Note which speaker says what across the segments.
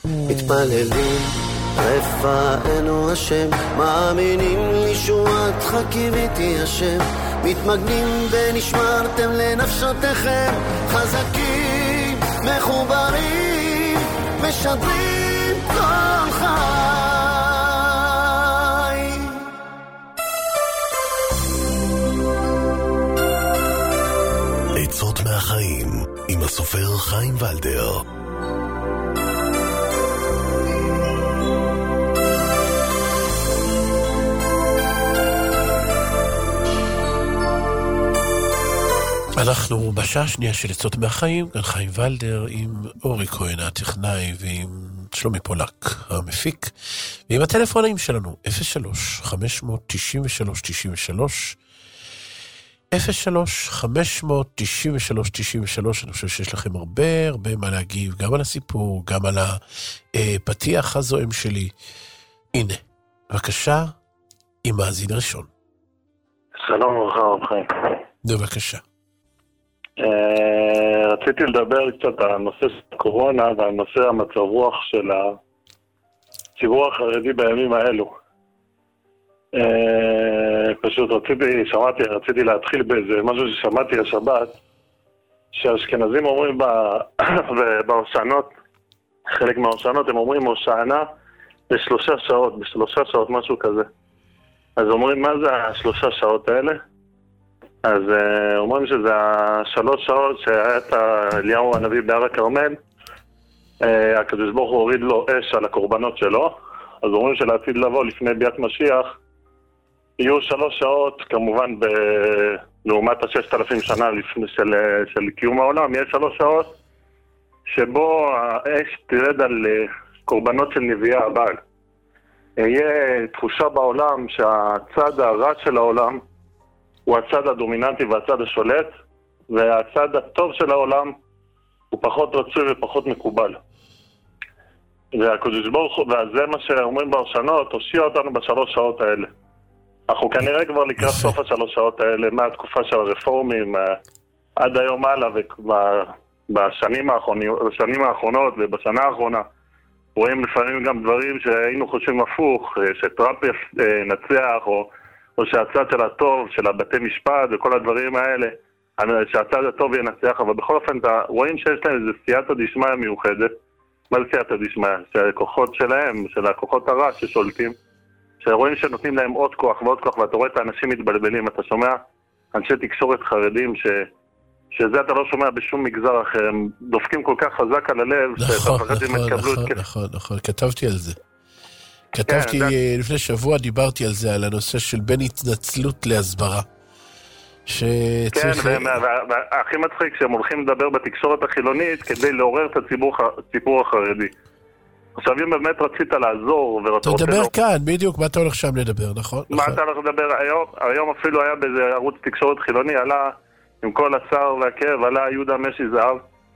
Speaker 1: מתפללים רפאנו השם, מאמינים לישועתך קיוויתי השם, מתמגנים ונשמרתם לנפשותיכם, חזקים מחוברים משדרים כל חי.
Speaker 2: עצות מהחיים עם הסופר חיים ולדר.
Speaker 3: אנחנו בשעה השנייה של עצות מהחיים, כאן חיים ולדר עם אורי כהן הטכנאי ועם שלומי פולק המפיק, ועם הטלפונים שלנו 03-593-93 03-593-93. אני חושב שיש לכם הרבה מה להגיב, גם על הסיפור, גם על הפתיח הזוהם שלי. הנה, בבקשה, עם מאזין ראשון.
Speaker 4: שלום וברכה, חיים.
Speaker 3: בבקשה.
Speaker 4: רציתי לדבר קצת על הנושא של הקורונה ועל נושא המצב רוח של הציבור החרדי בימים האלו. פשוט רציתי להתחיל באיזה משהו ששמעתי השבת, שהאשכנזים אומרים בהושענות, חלק מההושענות הם אומרים הושענה בשלושה שעות, משהו כזה. אז אומרים מה זה השלושה שעות האלה? אז אומרים שזה השלוש שעות שהיה את אליהו הנביא בהר הכרמל, הקדוש ברוך הוא הוריד לו אש על הקורבנות שלו, אז אומרים שלעתיד לבוא לפני ביאת משיח יהיו 3 שעות, כמובן לעומת 6,000 שנה של קיום העולם, יהיה 3 שעות שבו האש תרד על קורבנות של נביאי הבעל. יהיה תחושה בעולם שהצד הרע של העולם הוא הצד הדומיננטי והצד השולט, והצד הטוב של העולם הוא פחות רצוי ופחות מקובל. והקדוש ברוך הוא, וזה מה שאומרים בהושענות, הושיע אותנו ב3 שעות האלה. אנחנו כנראה כבר לקראת סוף ה3 שעות האלה, מהתקופה של הרפורמים עד היום הלאה, ובשנים האחרונות ובשנה האחרונה, רואים לפעמים גם דברים שהיינו חושבים הפוך, שטראמפ נצח, או שהצד של הטוב, של הבתי משפט וכל הדברים האלה, שהצד הטוב ינצח, אבל בכל אופן רואים שיש להם איזו סייעתא דשמיא מיוחדת. מה זה סייעתא דשמיא? שהכוחות שלהם, של הכוחות הרע ששולטים, שרואים שנותנים להם עוד כוח ועוד כוח, ואתה רואה את האנשים מתבלבלים, אתה שומע אנשי תקשורת חרדים שזה אתה לא שומע בשום מגזר אחר, הם דופקים כל כך חזק על הלב,
Speaker 3: נכון, כתבתי על זה. כתבתי לפני שבוע, דיברתי על זה, על הנושא של בין התנצלות להסברה.
Speaker 4: כן, והכי מצחיק שהם הולכים לדבר בתקשורת החילונית כדי לעורר את הציבור החרדי. עכשיו אם באמת רצית לעזור
Speaker 3: אתה מדבר כאן, בדיוק, מה אתה הולך שם לדבר, נכון?
Speaker 4: מה אתה הולך לדבר היום אפילו היה באיזה ערוץ תקשורת חילוני, עלה עם כל הצער והכאב, עלה יהודה משי זהב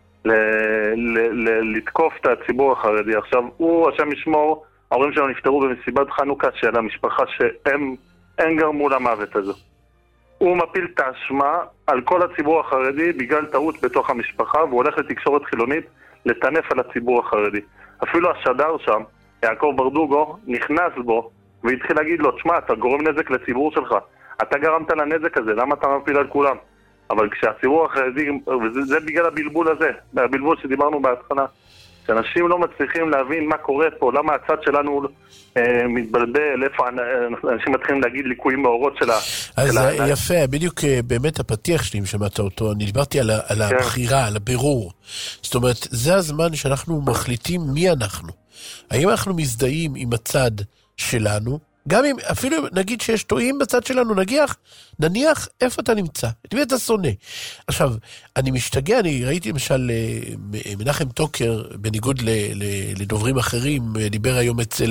Speaker 4: לתקוף את הציבור החרדי. עכשיו הוא, השם ישמור, ההורים שלנו נפטרו במסיבת חנוכה של המשפחה שהם גרמו למוות הזו. הוא מפיל את האשמה על כל הציבור החרדי בגלל טעות בתוך המשפחה, והוא הולך לתקשורת חילונית לטנף על הציבור החרדי. אפילו השדר שם, יעקב ברדוגו, נכנס בו והתחיל להגיד לו, תשמע, אתה גורם נזק לציבור שלך, אתה גרמת לנזק הזה, למה אתה מפיל על כולם? אבל כשהציבור החרדי, וזה בגלל הבלבול הזה, הבלבול שדיברנו בהתחלה, שאנשים לא מצליחים להבין מה קורה פה, למה הצד שלנו מתבלבל, איפה אנשים מתחילים להגיד ליקויים מאורות של
Speaker 3: אז יפה, בדיוק באמת הפתיח שלי, אם שמעת אותו, אני דיברתי על הבחירה, על הבירור. זאת אומרת, זה הזמן שאנחנו מחליטים מי אנחנו. האם אנחנו מזדהים עם הצד שלנו, גם אם אפילו נגיד שיש טועים בצד שלנו, נניח איפה אתה נמצא, את מי אתה שונא. עכשיו, אני משתגע, אני ראיתי למשל מנחם טוקר, בניגוד לדוברים אחרים, דיבר היום אצל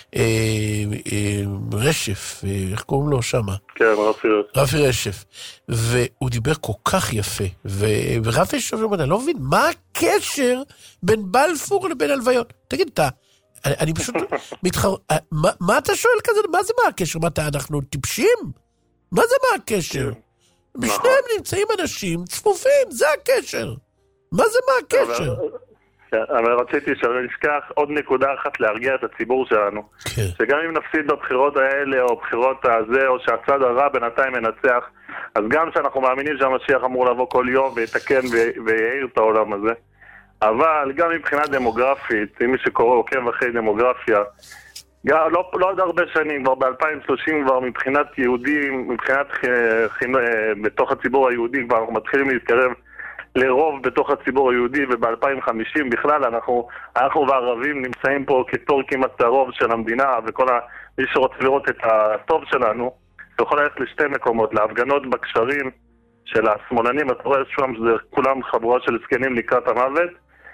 Speaker 3: רשף, איך קוראים לו שמה?
Speaker 4: כן,
Speaker 3: רפי רשף. והוא דיבר כל כך יפה, ורפי רשף, אני לא מבין, מה הקשר בין בלפור לבין הלוויות? תגיד, אני פשוט מה אתה שואל כזה? מה זה מה הקשר? אנחנו טיפשים? מה זה מה הקשר? בשניהם נמצאים אנשים צפופים, זה הקשר. מה זה מה הקשר?
Speaker 4: כן, אבל רציתי שלא נשכח עוד נקודה אחת להרגיע את הציבור שלנו.
Speaker 3: כן.
Speaker 4: שגם אם נפסיד בבחירות האלה, או בחירות הזה, או שהצד הרע בינתיים מנצח, אז גם שאנחנו מאמינים שהמשיח אמור לבוא כל יום ויתקן ויעיר את העולם הזה. אבל גם מבחינה דמוגרפית, אם מי שקורא עוקב אחרי דמוגרפיה, לא עוד הרבה שנים, כבר ב-2030 כבר מבחינת יהודים, מבחינת בתוך הציבור היהודי, כבר אנחנו מתחילים להתקרב לרוב בתוך הציבור היהודי, וב-2050 בכלל אנחנו והערבים נמצאים פה כתור כמעט הרוב של המדינה, וכל מי שרוצה לראות את הטוב שלנו, יכול ללכת לשתי מקומות, להפגנות בקשרים של השמאלנים, אתה רואה שם שזה כולם חבורה של זקנים לקראת המוות,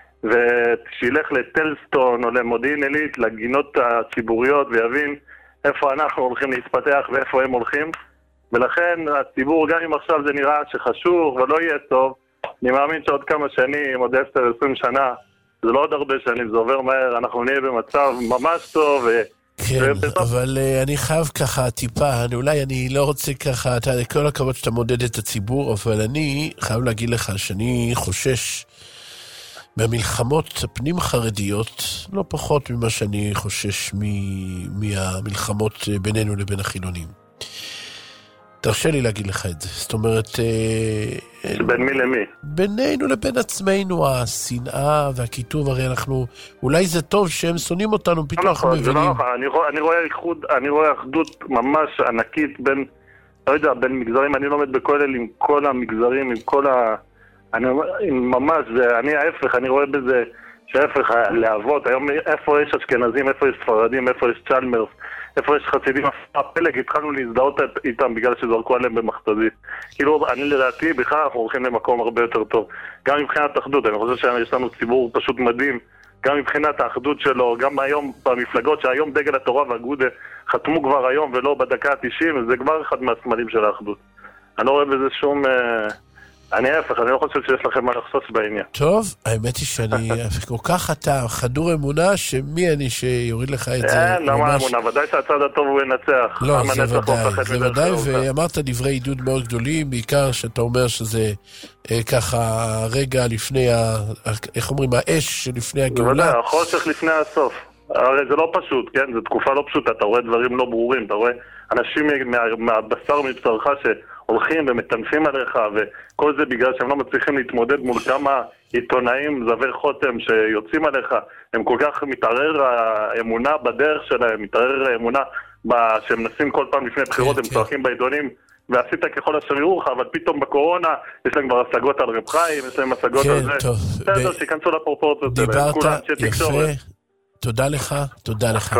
Speaker 4: ושילך לטלסטון או למודיעין עילית, לגינות הציבוריות, ויבין איפה אנחנו הולכים להתפתח ואיפה הם הולכים. ולכן הציבור, גם אם עכשיו זה נראה שחשוב ולא יהיה טוב, אני מאמין שעוד כמה שנים, עוד 10-20 שנה, זה לא עוד הרבה שנים, זה עובר מהר, אנחנו נהיה במצב ממש טוב.
Speaker 3: כן, אבל אני חייב ככה טיפה, אולי אני לא רוצה ככה, כל הכבוד שאתה מודד את הציבור, אבל אני חייב להגיד לך שאני חושש מהמלחמות הפנים חרדיות, לא פחות ממה שאני חושש מהמלחמות בינינו לבין החילונים. תרשה לי להגיד לך את זה. זאת אומרת...
Speaker 4: בין מי למי?
Speaker 3: בינינו לבין עצמנו, השנאה והכיתוב, הרי אנחנו... אולי זה טוב שהם שונאים אותנו, פתאום אנחנו מבינים.
Speaker 4: זה לא נכון, אני רואה אחדות ממש ענקית בין, לא יודע, בין מגזרים, אני לומד בכולל עם כל המגזרים, עם כל ה... ממש, אני ההפך, אני רואה בזה שההפך, להוות, היום איפה יש אשכנזים, איפה יש ספרדים, איפה יש צ'למרס, איפה יש חסידים, הפלג, התחלנו להזדהות איתם בגלל שזרקו עליהם במכתזית. כאילו, אני לדעתי, בכלל אנחנו הולכים למקום הרבה יותר טוב. גם מבחינת האחדות, אני חושב שיש לנו ציבור פשוט מדהים, גם מבחינת האחדות שלו, גם היום במפלגות, שהיום דגל התורה והגודה חתמו כבר היום ולא בדקה ה-90, זה כבר אחד מהסמלים של האחדות. אני לא רואה בזה שום... אני ההפך, אני לא חושב שיש לכם מה לחשוש בעניין.
Speaker 3: טוב, האמת היא שאני כל כך אתה חדור אמונה, שמי אני שיוריד לך את זה?
Speaker 4: אין, למה אמונה? ודאי שהצד הטוב הוא ינצח.
Speaker 3: לא, זה ודאי, ואמרת דברי עידוד מאוד גדולים, בעיקר שאתה אומר שזה ככה רגע לפני, איך אומרים, האש שלפני הגאולה.
Speaker 4: ודאי, החושך לפני הסוף. הרי זה לא פשוט, כן? זו תקופה לא פשוטה, אתה רואה דברים לא ברורים, אתה רואה אנשים מהבשר מבשרך שהולכים ומטנפים עליך, וכל זה בגלל שהם לא מצליחים להתמודד מול כמה עיתונאים זבי חותם שיוצאים עליך. הם כל כך מתערער האמונה בדרך שלהם, מתערער האמונה שהם מנסים כל פעם לפני בחירות, הם צועקים בעיתונים, ועשית ככל אשר יראו לך, אבל פתאום בקורונה יש להם כבר השגות על רב חיים, יש להם השגות על זה. בסדר, שיכנסו לפרופורציות.
Speaker 3: דיברת יפה. תודה לך, תודה לך.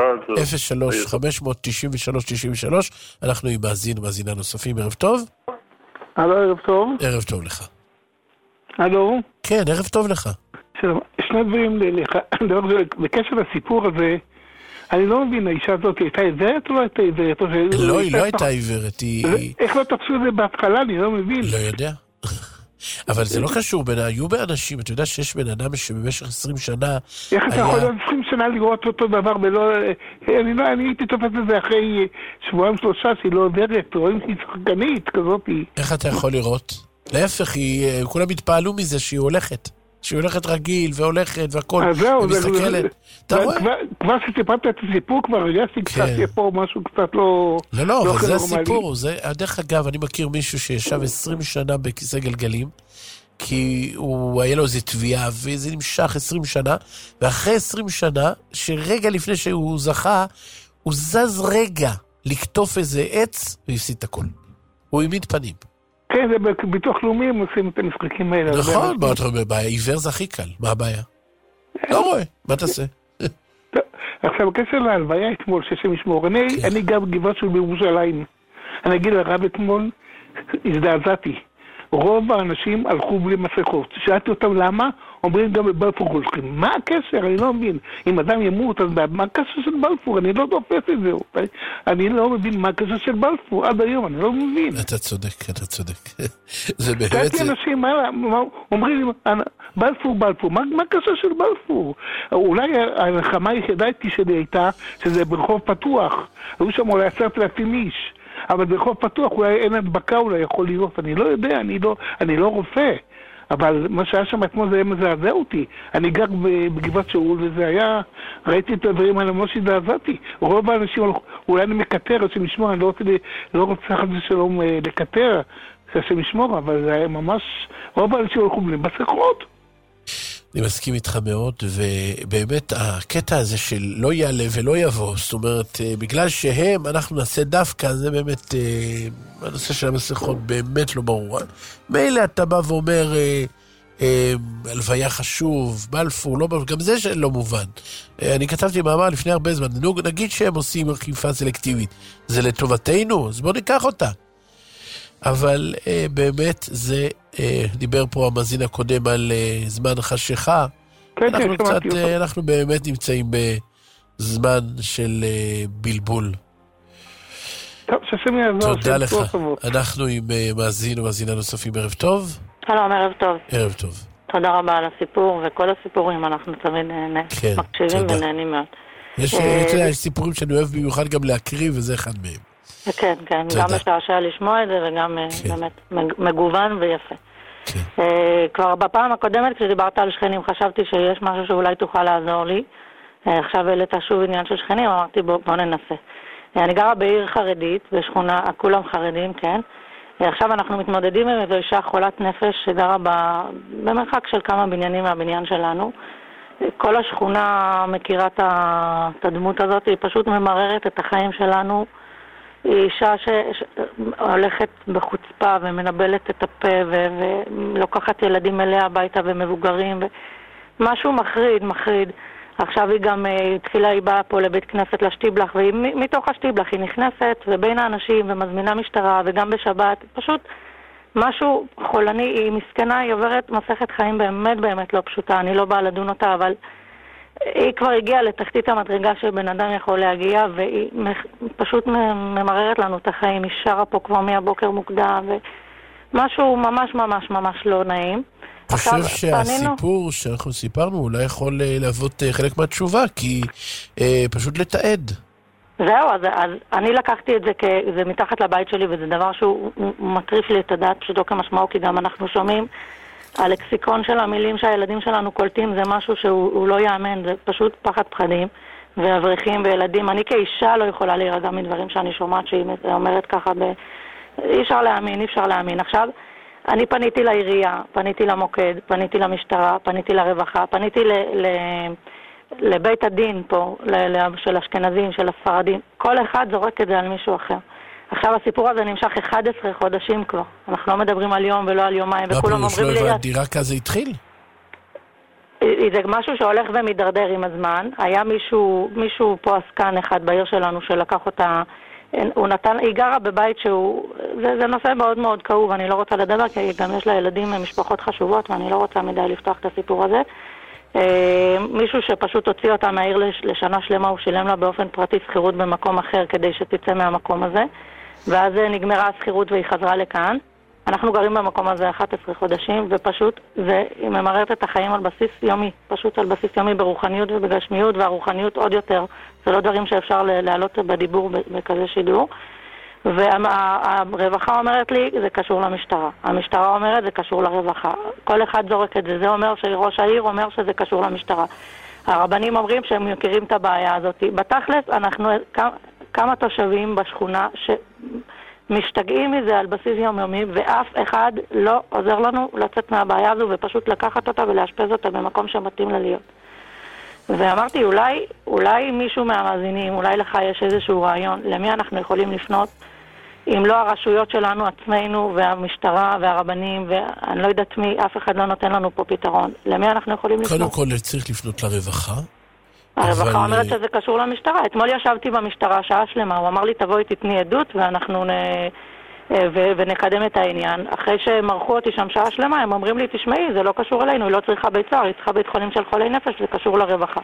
Speaker 3: 03-593-93, אנחנו עם מאזינה נוספים, ערב טוב.
Speaker 5: הלו, ערב טוב.
Speaker 3: ערב טוב לך.
Speaker 5: הלו.
Speaker 3: כן, ערב טוב לך.
Speaker 5: שני דברים בקשר לסיפור הזה, אני לא מבין, האישה הזאת הייתה עיוורת או לא הייתה עיוורת?
Speaker 3: לא, היא לא הייתה עיוורת,
Speaker 5: איך לא תפסו את זה בהתחלה? אני לא מבין.
Speaker 3: לא יודע. אבל זה לא קשור, היו באנשים, אתה יודע שיש בן אדם שבמשך 20 שנה...
Speaker 5: איך אתה יכול להיות 20 שנה לראות אותו דבר ולא... אני הייתי תופס את זה אחרי שבועיים שלושה שהיא לא עוברת, רואים שהיא שחקנית כזאת.
Speaker 3: איך אתה יכול לראות? להפך, כולם התפעלו מזה שהיא הולכת. שהיא הולכת רגיל והולכת והכל, ומסתכלת. אתה רואה?
Speaker 5: כבר שסיפרת את הסיפור, כבר הרגשתי קצת פה משהו קצת לא...
Speaker 3: לא, אבל זה הסיפור. דרך אגב, אני מכיר מישהו שישב 20 שנה בכיסא גלגלים, כי היה לו איזו תביעה, וזה נמשך 20 שנה, ואחרי 20 שנה, שרגע לפני שהוא זכה, הוא זז רגע לקטוף איזה עץ, והפסיד את הכל. הוא העמיד פנים.
Speaker 5: כן, זה ביטוח לאומי, הם עושים את המשחקים האלה.
Speaker 3: נכון, בעיוור זה הכי קל, מה הבעיה? לא רואה, מה תעשה?
Speaker 5: עכשיו, בקשר להלוויה אתמול, ששם ישמור, אני גם גבעת של בירושלים. אני אגיד לרב אתמול, הזדעזעתי. רוב האנשים הלכו בלי מסכות. שאלתי אותם למה? אומרים גם בבלפור הולכים. מה הקשר? אני לא מבין. אם אדם ימות, אז מה הקשר של בלפור? אני לא תופס את זה. אני לא מבין מה הקשר של בלפור. עד היום, אני לא מבין.
Speaker 3: אתה צודק, אתה צודק. זה באמת...
Speaker 5: שאלתי אנשים, אומרים, בלפור. מה הקשר של בלפור? אולי הנחמה היחידה שלי הייתה, שזה ברחוב פתוח. היו שם אולי 10,000 איש. אבל ברחוב פתוח אולי אין הדבקה, אולי יכול להיות, אני לא יודע, אני לא רופא, אבל מה שהיה שם אתמול זה היה מזעזע אותי. אני גר בגבעת שאול וזה היה, ראיתי את הדברים האלה, ממש הזדעזעתי. רוב האנשים, אולי אני מקטר, השם ישמור, אני לא רוצה חד ושלום לקטר, השם ישמור, אבל זה היה ממש, רוב האנשים הולכו בלי מסכות.
Speaker 3: אני מסכים איתך מאוד, ובאמת הקטע הזה של לא יעלה ולא יבוא, זאת אומרת, בגלל שהם, אנחנו נעשה דווקא, זה באמת, הנושא של המסכות באמת לא ברור. מילא אתה בא ואומר, הלוויה חשוב, בלפור, לא ברור, גם זה לא מובן. אני כתבתי מאמר לפני הרבה זמן, נגיד שהם עושים אכיפה סלקטיבית, זה לטובתנו, אז בואו ניקח אותה. אבל באמת זה, דיבר פה המאזין הקודם על זמן חשיכה, אנחנו באמת נמצאים בזמן של בלבול.
Speaker 5: טוב, ששמי יעזור.
Speaker 3: תודה לך. אנחנו עם מאזין ומאזינה נוספים. ערב טוב.
Speaker 6: שלום, ערב טוב.
Speaker 3: ערב טוב.
Speaker 6: תודה רבה על הסיפור, וכל הסיפורים אנחנו תמיד מקשיבים ונהנים מאוד.
Speaker 3: יש סיפורים שאני אוהב במיוחד גם להקריא, וזה אחד מהם.
Speaker 6: כן, כן, גם משעשע לשמוע את זה, וגם באמת מגוון ויפה. כבר בפעם הקודמת, כשדיברת על שכנים, חשבתי שיש משהו שאולי תוכל לעזור לי. עכשיו העלית שוב עניין של שכנים, אמרתי בוא ננסה. אני גרה בעיר חרדית, בשכונה, כולם חרדים, כן. עכשיו אנחנו מתמודדים עם איזו אישה חולת נפש שגרה במרחק של כמה בניינים מהבניין שלנו. כל השכונה מכירה את הדמות הזאת, היא פשוט ממררת את החיים שלנו. היא אישה שהולכת בחוצפה ומנבלת את הפה ולוקחת ילדים אליה הביתה ומבוגרים. משהו מחריד. עכשיו היא גם התחילה, היא באה פה לבית כנסת לשטיבלח, ומתוך השטיבלח היא נכנסת ובין האנשים ומזמינה משטרה, וגם בשבת, פשוט משהו חולני. היא מסכנה, היא עוברת מסכת חיים באמת לא פשוטה. אני לא באה לדון אותה, אבל היא כבר הגיעה לתחתית המדרגה שבן אדם יכול להגיע, והיא פשוט ממררת לנו את החיים. היא שרה פה כבר מהבוקר מוקדם, ומשהו ממש לא נעים.
Speaker 3: אני חושב שהסיפור שאנחנו סיפרנו אולי יכול להוות חלק מהתשובה, כי פשוט לתעד.
Speaker 6: זהו, אז אני לקחתי את זה זה מתחת לבית שלי, וזה דבר שהוא מטריף לי את הדעת פשוטו כמשמעו, כי גם אנחנו שומעים הלקסיקון של המילים שהילדים שלנו קולטים, זה משהו שהוא לא יאמן, זה פשוט פחד פחדים ואברכים וילדים. אני כאישה לא יכולה להירגע מדברים שאני שומעת שהיא אומרת ככה, אי אפשר להאמין. עכשיו, אני פניתי לעירייה, פניתי למוקד, פניתי למשטרה, פניתי לרווחה, פניתי לבית הדין פה, של אשכנזים, של הספרדים. כל אחד זורק את זה על מישהו אחר. עכשיו הסיפור הזה נמשך 11 חודשים כבר. אנחנו לא מדברים על יום ולא על יומיים, וכולם אומרים לי...
Speaker 3: הדירה כזה התחיל?
Speaker 6: זה משהו שהולך ומדרדר עם הזמן. היה מישהו פה עסקן אחד בעיר שלנו שלקח אותה... היא גרה בבית שהוא... זה נושא מאוד מאוד כאוב, אני לא רוצה לדבר, כי גם יש לה ילדים משפחות חשובות, ואני לא רוצה מדי לפתוח את הסיפור הזה. מישהו שפשוט הוציא אותה מהעיר לשנה שלמה, הוא שילם לה באופן פרטי שכירות במקום אחר כדי שתצא מהמקום הזה, ואז נגמרה השכירות והיא חזרה לכאן. אנחנו גרים במקום הזה 11 חודשים, ופשוט היא ממררת את החיים על בסיס יומי, פשוט על בסיס יומי ברוחניות ובגשמיות, והרוחניות עוד יותר. זה לא דברים שאפשר להעלות בדיבור בכזה שידור. והרווחה אומרת לי, זה קשור למשטרה. המשטרה אומרת, זה קשור לרווחה. כל אחד זורק את זה. זה אומר שראש העיר אומר שזה קשור למשטרה. הרבנים אומרים שהם מכירים את הבעיה הזאת. בתכלס, אנחנו כמה תושבים בשכונה משתגעים מזה על בסיס יומיומי, ואף אחד לא עוזר לנו לצאת מהבעיה הזו, ופשוט לקחת אותה ולהשפז אותה במקום שמתאים לה להיות. ואמרתי, אולי מישהו מהמאזינים, אולי לך יש איזשהו רעיון, למי אנחנו יכולים לפנות, אם לא הרשויות שלנו עצמנו, והמשטרה והרבנים, ואני לא יודעת מי, אף אחד לא נותן לנו פה פתרון. למי אנחנו יכולים לפנות?
Speaker 3: קודם כל צריך לפנות לרווחה.
Speaker 6: הרווחה אומרת שזה קשור למשטרה. אתמול ישבתי במשטרה שעה שלמה, הוא אמר לי תבואי תתני עדות ואנחנו ונקדם את העניין. אחרי שמרחו אותי שם שעה שלמה, הם אומרים לי תשמעי, זה לא קשור אלינו, היא לא צריכה בית סוהר, היא צריכה בית חולים של חולי נפש, זה קשור לרווחה.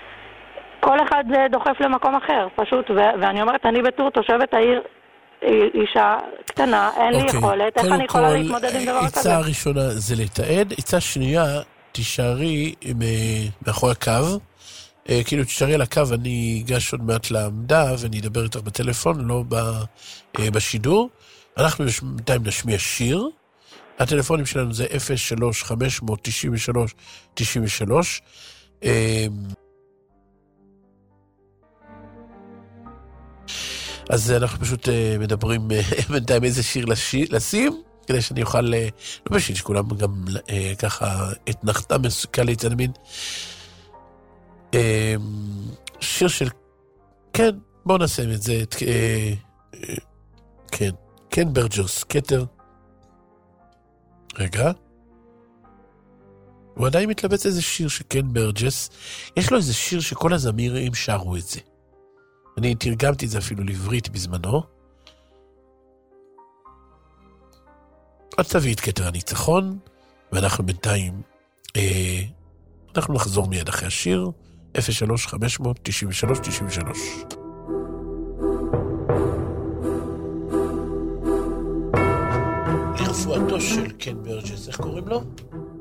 Speaker 6: כל אחד דוחף למקום אחר, פשוט, ואני אומרת, אני בתור תושבת העיר, אישה קטנה, אין לי יכולת, איך אני יכולה להתמודד עם דבר כזה?
Speaker 3: עצה הראשונה זה לתעד, עצה שנייה, תישארי מאחורי הקו, כאילו תשארי על הקו, אני אגש עוד מעט לעמדה ואני אדבר איתך בטלפון, לא בשידור. אנחנו בינתיים נשמיע שיר, הטלפונים שלנו זה 03-593-93. אז אנחנו פשוט מדברים בינתיים איזה שיר לשים, כדי שאני אוכל, לא בשביל שכולם גם ככה את נחתה מסוקלית, אני מבין. שיר של, כן, בואו נסיים את זה, כן, קן ברג'וס, קטר. רגע. הוא עדיין מתלבט איזה שיר של קן ברג'ס, יש לו איזה שיר שכל הזמירים שרו את זה. אני תרגמתי את זה אפילו לעברית בזמנו. אז תביא את קטר הניצחון, ואנחנו בינתיים, אנחנו נחזור מיד אחרי השיר, 03-593-93. לרפואתו של קן ברג'ס, איך קוראים לו?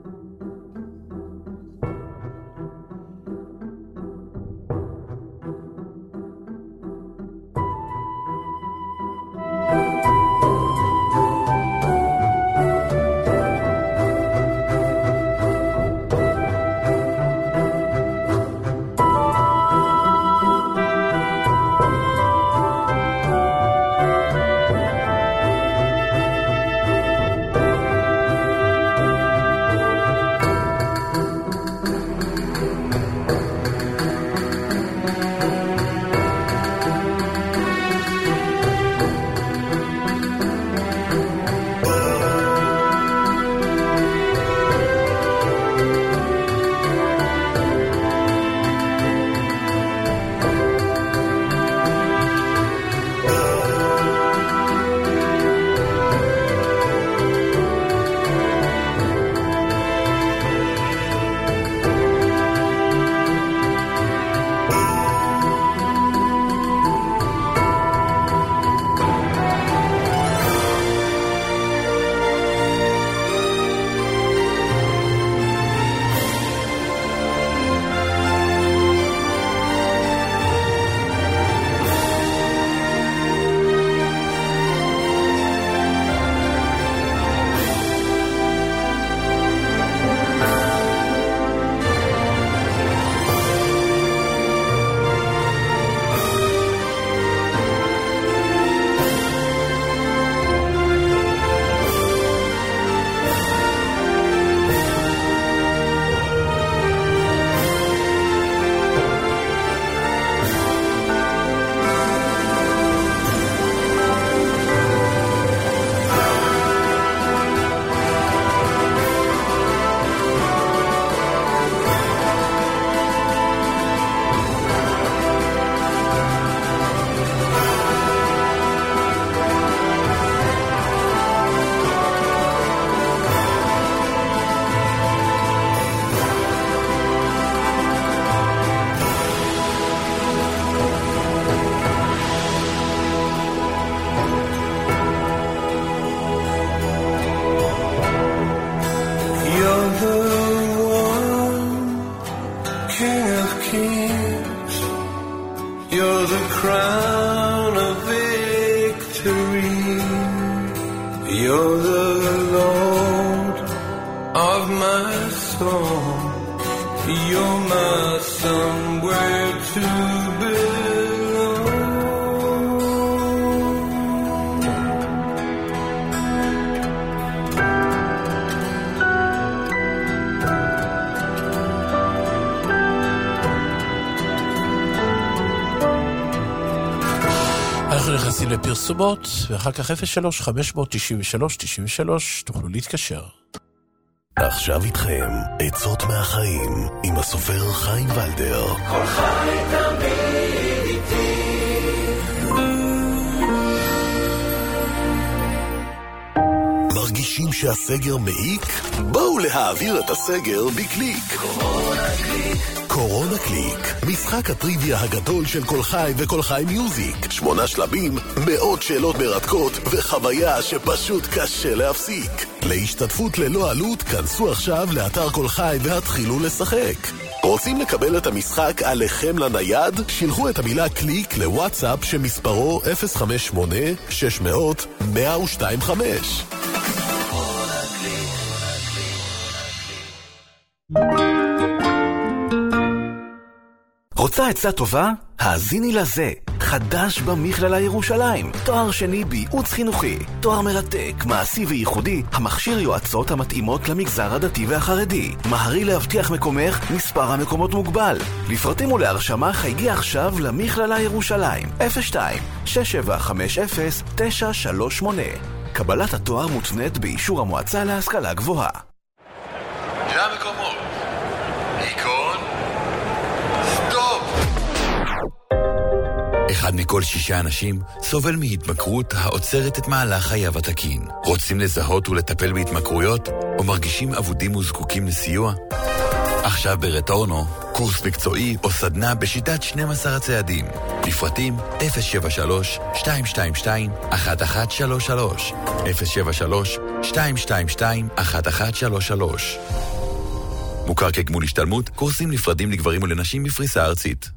Speaker 3: נכנסים לפרסומות, ואחר כך 03-593-93, תוכלו להתקשר.
Speaker 2: עכשיו איתכם, עצות מהחיים, עם הסופר חיים ולדר.
Speaker 1: כל חי תמיד איתי.
Speaker 2: מרגישים שהסגר מעיק? בואו להעביר את הסגר בקליק. קורונה קליק, משחק הטריוויה הגדול של כל חי וכל חי מיוזיק. 8 שלבים, מאות שאלות מרתקות וחוויה שפשוט קשה להפסיק. להשתתפות ללא עלות, כנסו עכשיו לאתר כל חי והתחילו לשחק. רוצים לקבל את המשחק עליכם לנייד? שילחו את המילה קליק לוואטסאפ שמספרו 058-600-1025.
Speaker 7: רוצה עצה טובה? האזיני לזה. חדש במכללה ירושלים. תואר שני בייעוץ חינוכי. תואר מרתק, מעשי וייחודי, המכשיר יועצות המתאימות למגזר הדתי והחרדי. מהרי להבטיח מקומך, מספר המקומות מוגבל. לפרטים ולהרשמה חייגי עכשיו למכללה ירושלים. 02-6750-938. קבלת התואר מותנית באישור המועצה להשכלה גבוהה.
Speaker 2: למקומות. ניקון. סטופ. 1 מכל 6 אנשים סובל מהתמכרות העוצרת את מהלך חייו התקין. רוצים לזהות ולטפל בהתמכרויות או מרגישים עבודים וזקוקים לסיוע? עכשיו ברטורנו, קורס מקצועי או סדנה בשיטת 12 הצעדים. לפרטים 073-222-1133 073-222-1133. מוכר כגמול השתלמות, קורסים נפרדים לגברים ולנשים בפריסה ארצית.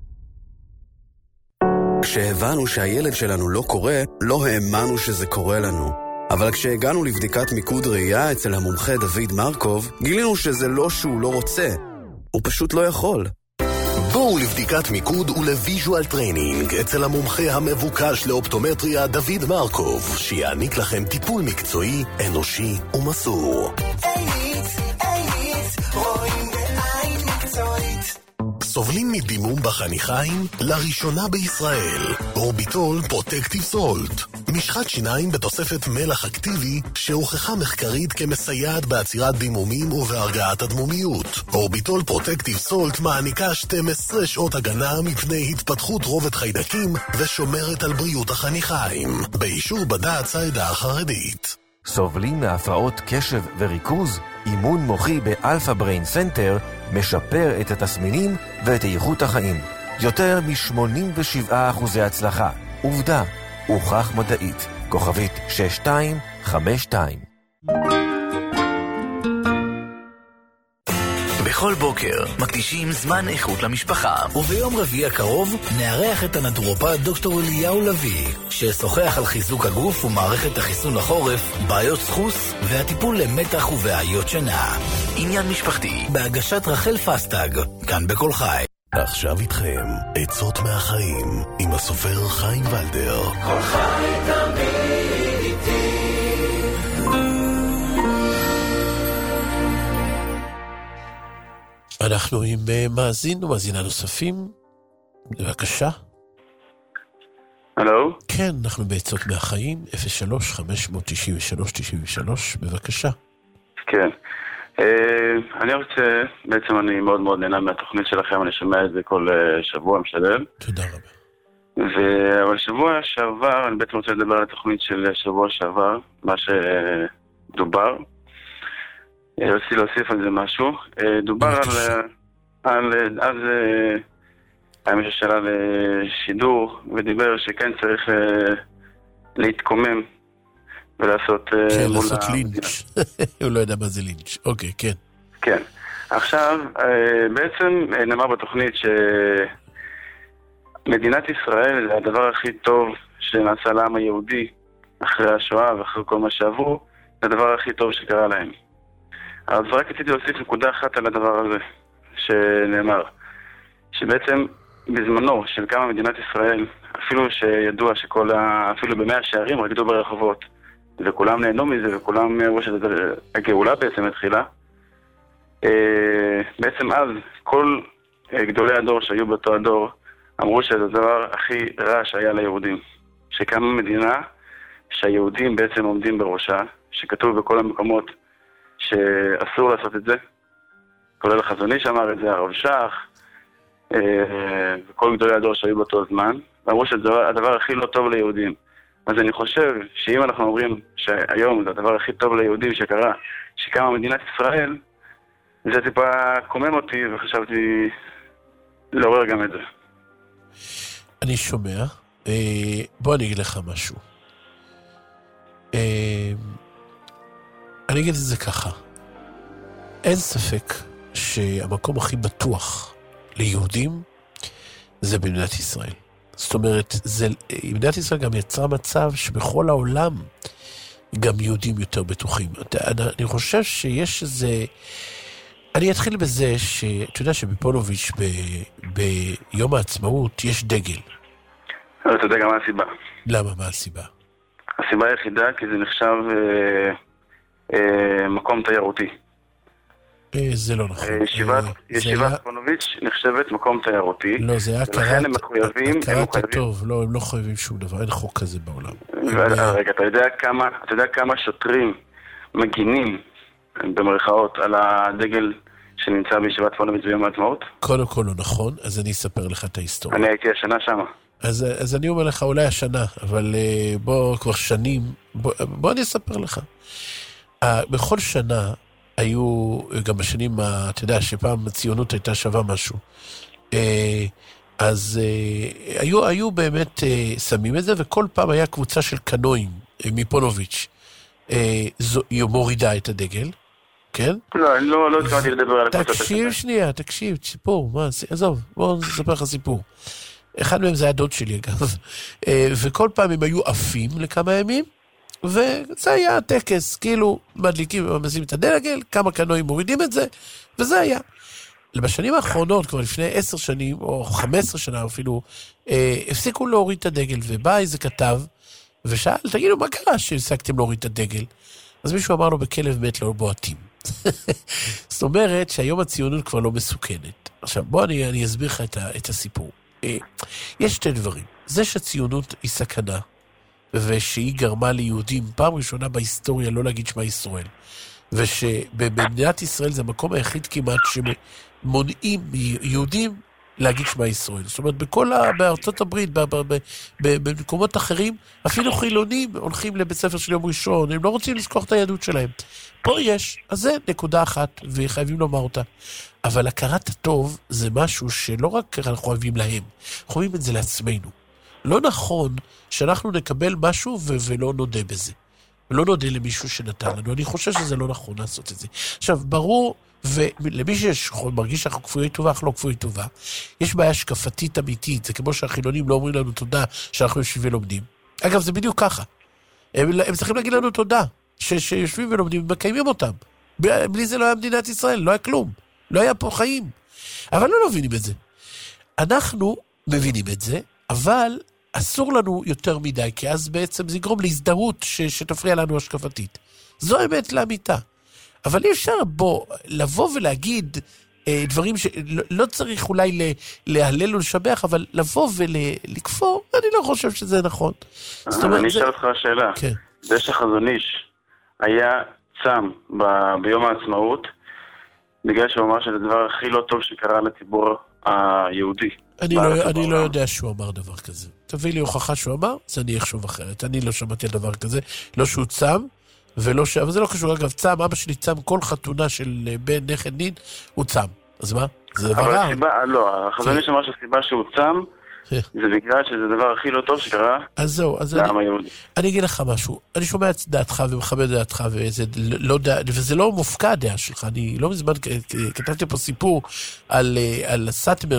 Speaker 8: כשהבנו שהילד שלנו לא קורא, לא האמנו שזה קורה לנו. אבל כשהגענו לבדיקת מיקוד ראייה אצל המומחה דוד מרקוב, גילינו שזה לא שהוא לא רוצה, הוא פשוט לא יכול.
Speaker 2: בואו לבדיקת מיקוד ולוויז'ואל טריינינג אצל המומחה המבוקש לאופטומטריה דוד מרקוב, שיעניק לכם טיפול מקצועי, אנושי ומסור. רואים בעין מקצועית. סובלים מדימום בחניכיים? לראשונה בישראל. אורביטול פרוטקטיב סולט. משחת שיניים בתוספת מלח אקטיבי שהוכחה מחקרית כמסייעת בעצירת דימומים ובהרגעת הדמומיות. אורביטול פרוטקטיב סולט מעניקה 12 שעות הגנה מפני התפתחות רובד חיידקים ושומרת על בריאות החניכיים. באישור בד"ץ העדה החרדית.
Speaker 9: סובלים מהפרעות קשב וריכוז? אימון מוחי באלפא בריין סנטר משפר את התסמינים ואת איכות החיים. יותר מ-87% הצלחה. עובדה, הוכח מדעית. כוכבית 6252.
Speaker 10: בכל בוקר מקדישים זמן איכות למשפחה, וביום רביעי הקרוב נארח את הנטורופט דוקטור אליהו לוי, ששוחח על חיזוק הגוף ומערכת החיסון לחורף, בעיות סחוס והטיפול למתח ובעיות שינה. עניין משפחתי בהגשת רחל פסטג, כאן בכל חי.
Speaker 2: עכשיו איתכם עצות מהחיים עם הסופר חיים ולדר.
Speaker 1: כל חי תמיד איתי.
Speaker 3: אנחנו עם מאזין ומאזינה נוספים. בבקשה.
Speaker 4: הלו?
Speaker 3: כן, אנחנו בעצות מהחיים, 03-593-93, בבקשה.
Speaker 4: כן. אני רוצה, בעצם אני מאוד מאוד נהנה מהתוכנית שלכם, אני שומע את זה כל שבוע, משתדל.
Speaker 3: תודה רבה.
Speaker 4: אבל שבוע שעבר, אני בעצם רוצה לדבר על התוכנית של שבוע שעבר, מה שדובר. רציתי להוסיף על זה משהו. דובר על אז היה מישהו שאלה לשידור ודיבר שכן צריך להתקומם ולעשות
Speaker 3: כן, לעשות לינץ'. הוא לא יודע מה זה לינץ'. אוקיי, כן.
Speaker 4: כן. עכשיו, בעצם נאמר בתוכנית שמדינת ישראל זה הדבר הכי טוב שנעשה לעם היהודי אחרי השואה ואחרי כל מה שעברו, זה הדבר הכי טוב שקרה להם. אז רק רציתי להוסיף נקודה אחת על הדבר הזה שנאמר, שבעצם בזמנו של כמה מדינת ישראל, אפילו שידוע אפילו במאה שערים רקדו ברחובות, וכולם נהנו מזה וכולם ראו שהגאולה בעצם התחילה, בעצם אז כל גדולי הדור שהיו באותו הדור אמרו שזה הדבר הכי רע שהיה ליהודים, שקמה מדינה שהיהודים בעצם עומדים בראשה, שכתוב בכל המקומות שאסור לעשות את זה, כולל החזוני שאמר את זה, הרב שך, וכל גדולי הדור שהיו באותו זמן, ואמרו שזה הדבר הכי לא טוב ליהודים. אז אני חושב שאם אנחנו אומרים שהיום זה הדבר הכי טוב ליהודים שקרה, שקמה מדינת ישראל, זה טיפה קומם אותי וחשבתי לעורר גם את זה.
Speaker 3: אני שומע. בוא אני אגיד לך משהו. אני אגיד את זה ככה. אין ספק שהמקום הכי בטוח ליהודים זה במדינת ישראל. זאת אומרת, מדינת ישראל גם יצרה מצב שבכל העולם גם יהודים יותר בטוחים. אני חושב שיש איזה אני אתחיל בזה שאתה יודע שבפונוביץ' ביום העצמאות יש דגל.
Speaker 11: אבל אתה יודע גם מה הסיבה.
Speaker 3: למה? מה הסיבה?
Speaker 11: הסיבה היחידה כי זה נחשב מקום תיירותי.
Speaker 3: זה לא נכון.
Speaker 11: ישיבת פונוביץ' נחשבת מקום תיירותי.
Speaker 3: לא, זה היה
Speaker 11: הכרת
Speaker 3: הטוב. לא, הם לא חייבים שום דבר, אין חוק כזה בעולם.
Speaker 11: רגע, אתה יודע כמה שוטרים מגינים במרכאות על הדגל שנמצא בישיבת פונוביץ' ביום העצמאות?
Speaker 3: קודם כל לא נכון, אז אני אספר לך את ההיסטוריה.
Speaker 11: אני הייתי השנה שמה.
Speaker 3: אז אני אומר לך, אולי השנה, אבל בוא כבר שנים, בוא אני אספר לך. בכל שנה היו, גם בשנים, אתה יודע, שפעם הציונות הייתה שווה משהו. אז היו באמת שמים את זה, וכל פעם היה קבוצה של קנואים מפונוביץ'. היא מורידה את הדגל, כן?
Speaker 11: לא התכוונתי לדבר על הקבוצה.
Speaker 3: תקשיב שנייה, סיפור, עזוב, בואו נספר לך סיפור. אחד מהם זה הדוד שלי אגב, וכל פעם הם היו עפים לכמה ימים, וזה היה הטקס, כאילו מדליקים וממזים את הדגל, כמה קנואים מורידים את זה, וזה היה. בשנים האחרונות, כבר לפני 10 שנים, או 15 שנה אפילו, הפסיקו להוריד את הדגל, ובא איזה כתב, ושאל, תגידו, מה קרה שהפסקתם להוריד את הדגל? אז מישהו אמר לו, בכלב מת לא בועטים. זאת אומרת שהיום הציונות כבר לא מסוכנת. עכשיו, בוא אני אסביר לך את הסיפור. יש שתי דברים. זה שהציונות היא סכנה, ושהיא גרמה ליהודים פעם ראשונה בהיסטוריה לא להגיד שמה ישראל. ושבמדינת ישראל זה המקום היחיד כמעט שמונעים מיהודים להגיד שמה ישראל. זאת אומרת, בארצות הברית, במקומות אחרים, אפילו חילונים הולכים לבית ספר של יום ראשון, הם לא רוצים לזכוח את היהדות שלהם. פה יש, אז זה נקודה אחת, וחייבים לומר אותה. אבל הכרת הטוב זה משהו שלא רק אנחנו אוהבים להם, אנחנו אוהבים את זה לעצמנו. לא נכון שאנחנו נקבל משהו ולא נודה בזה. ולא נודה למישהו שנתן לנו. אני חושב שזה לא נכון לעשות את זה. עכשיו, ברור, ולמי שמרגיש שאנחנו כפויי טובה, אנחנו לא כפויי טובה, יש בעיה השקפתית אמיתית. זה כמו שהחילונים לא אומרים לנו תודה שאנחנו יושבים ולומדים. אגב, זה בדיוק ככה. הם צריכים להגיד לנו תודה שיושבים ולומדים ומקיימים אותם. בלי זה לא היה מדינת ישראל, לא היה כלום. לא היה פה חיים. אבל לא מבינים את זה. אנחנו מבינים את זה, אבל אסור לנו יותר מדי, כי אז בעצם זה יגרום להזדהות שתפריע לנו השקפתית. זו האמת לאמיתה. אבל אי אפשר לבוא ולהגיד דברים שלא צריך אולי להלל או לשבח, אבל לבוא ולכפור, אני לא חושב שזה נכון.
Speaker 11: אני אשאל אותך שאלה. זה שחזון איש היה צם ביום העצמאות, בגלל שהוא אמר שזה הדבר הכי לא טוב שקרה לציבור היהודי.
Speaker 3: אני לא יודע שהוא אמר דבר כזה. תביא לי הוכחה שהוא אמר, אז אני אחשוב אחרת. אני לא שמעתי על דבר כזה. לא שהוא צם, אבל זה לא קשור. אגב, צם, אבא שלי צם כל חתונה של בן נכד נין, הוא צם. אז מה? זה דבר רע.
Speaker 11: לא, החזון איש אמר שהסיבה שהוא צם, זה בגלל שזה הדבר הכי לא טוב שקרה לעם היהודי. אני
Speaker 3: אגיד לך משהו, אני שומע את דעתך ומכבד דעתך, וזה לא מופקע הדעה שלך. אני לא מזמן כתבתי פה סיפור על סאטמר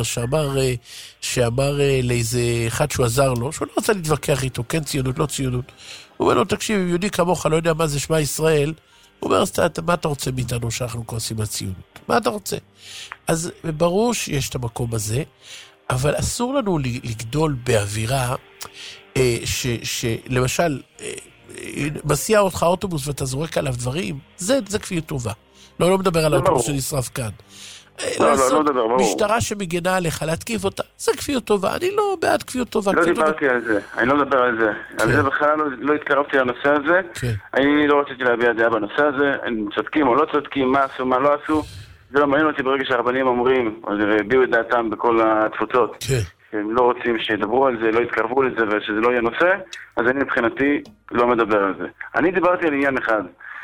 Speaker 3: שאמר לאיזה אחד שהוא עזר לו, שהוא לא רוצה להתווכח איתו, כן ציונות, לא ציונות. הוא אומר לו, תקשיב, אם יהודי כמוך לא יודע מה זה שמה ישראל, הוא אומר, מה אתה רוצה מאיתנו שאנחנו כועסים על ציונות? מה אתה רוצה? אז ברור שיש את המקום הזה, אבל אסור לנו לגדול באווירה שלמשל מסיע אותך אוטובוס ואתה זורק עליו דברים, זה כפיות טובה. לא מדבר על האוטובוס שנשרף כאן. לעשות משטרה שמגנה עליך, להתקיף אותה, זה כפיות טובה. אני לא בעד כפיות טובה.
Speaker 11: לא דיברתי על זה, אני לא מדבר על זה. על זה בכלל לא התקרבתי לנושא הזה. אני לא רציתי להביע דעה בנושא הזה, הם צודקים או לא צודקים, מה עשו, מה לא עשו. זה לא מעניין אותי ברגע שהרבנים אומרים, או הביאו את דעתם בכל התפוצות, הם לא רוצים שידברו על זה, לא יתקרבו לזה ושזה לא יהיה נושא, אז אני מבחינתי לא מדבר על זה. אני דיברתי על עניין אחד,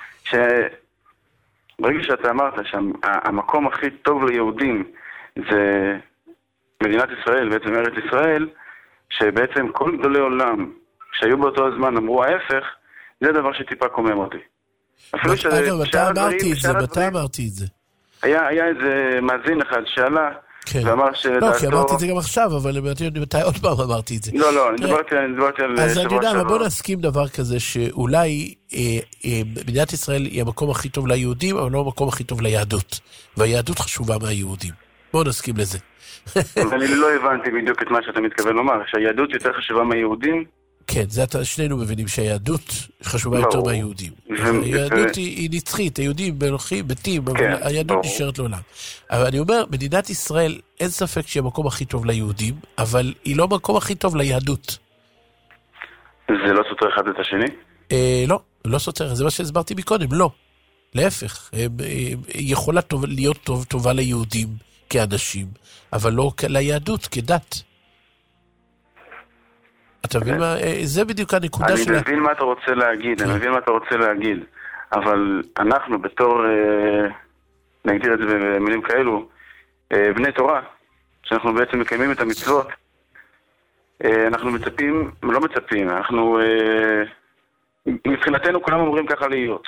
Speaker 11: ברגע שאתה אמרת שהמקום הכי טוב ליהודים זה מדינת ישראל, בעצם ארץ ישראל, שבעצם כל גדולי עולם שהיו באותו הזמן אמרו ההפך, זה דבר שטיפה קומם אותי.
Speaker 3: אגב, מתי אמרתי את זה?
Speaker 11: היה איזה מאזין אחד שעלה ואמר שלדעתו...
Speaker 3: לא, כי אמרתי את זה גם עכשיו, אבל מתי עוד פעם אמרתי את זה?
Speaker 11: לא, אני דיברתי על...
Speaker 3: אז אני יודע, אבל בוא נסכים דבר כזה, שאולי מדינת ישראל היא המקום הכי טוב ליהודים, אבל לא המקום הכי טוב ליהדות. והיהדות חשובה מהיהודים. בוא נסכים לזה.
Speaker 11: אני לא הבנתי בדיוק את מה שאתה מתכוון לומר, שהיהדות יותר חשובה מהיהודים?
Speaker 3: כן, שנינו מבינים שהיהדות חשובה יותר מהיהודים. היהדות היא נצחית, היהודים הולכים, מתים, אבל היהדות נשארת לעולם. אבל אני אומר, מדינת ישראל, אין ספק שהיא המקום הכי טוב ליהודים, אבל היא לא המקום הכי טוב ליהדות.
Speaker 11: זה לא סותר אחד את השני?
Speaker 3: לא סותר, זה מה שהסברתי מקודם, לא. להפך, היא יכולה להיות טובה ליהודים כאנשים, אבל לא ליהדות כדת. אתה מבין מה? זה בדיוק הנקודה שלה.
Speaker 11: אני מבין מה אתה רוצה להגיד, אבל אנחנו בתור, נגדיר את זה במילים כאלו, בני תורה, שאנחנו בעצם מקיימים את המצוות, אנחנו לא מצפים, אנחנו, מבחינתנו כולם אומרים ככה להיות.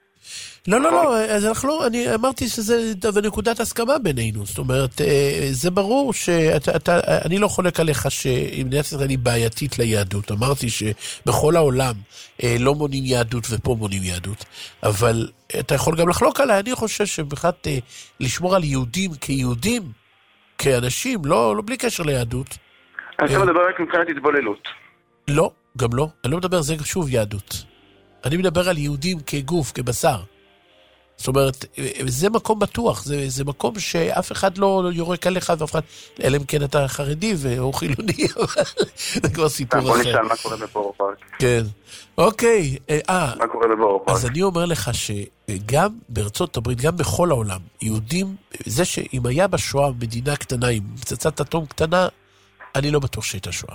Speaker 3: לא, אז אני אמרתי שזה נקודת הסכמה בינינו, זאת אומרת, זה ברור שאני לא חולק עליך שמדינת ישראל היא בעייתית ליהדות, אמרתי שבכל העולם לא מונים יהדות ופה מונים יהדות, אבל אתה יכול גם לחלוק עליי, אני חושב שבכלל לשמור על יהודים כיהודים, כאנשים, לא בלי קשר ליהדות.
Speaker 11: אני לא מדבר רק מבחינת התבוללות.
Speaker 3: לא, גם לא, אני לא מדבר, זה שוב יהדות. אני מדבר על יהודים כגוף, כבשר. זאת אומרת, זה מקום בטוח, זה מקום שאף אחד לא יורק עליך, ואף אחד, אלא אם כן אתה חרדי והוא חילוני, אבל זה כבר סיפור אחר.
Speaker 11: בוא נשאל מה קורה בבורו פארק.
Speaker 3: כן, אוקיי.
Speaker 11: מה קורה בבורו פארק?
Speaker 3: אז אני אומר לך שגם בארצות הברית, גם בכל העולם, יהודים, זה שאם היה בשואה מדינה קטנה, עם פצצת אטום קטנה, אני לא בטוח שהייתה שואה.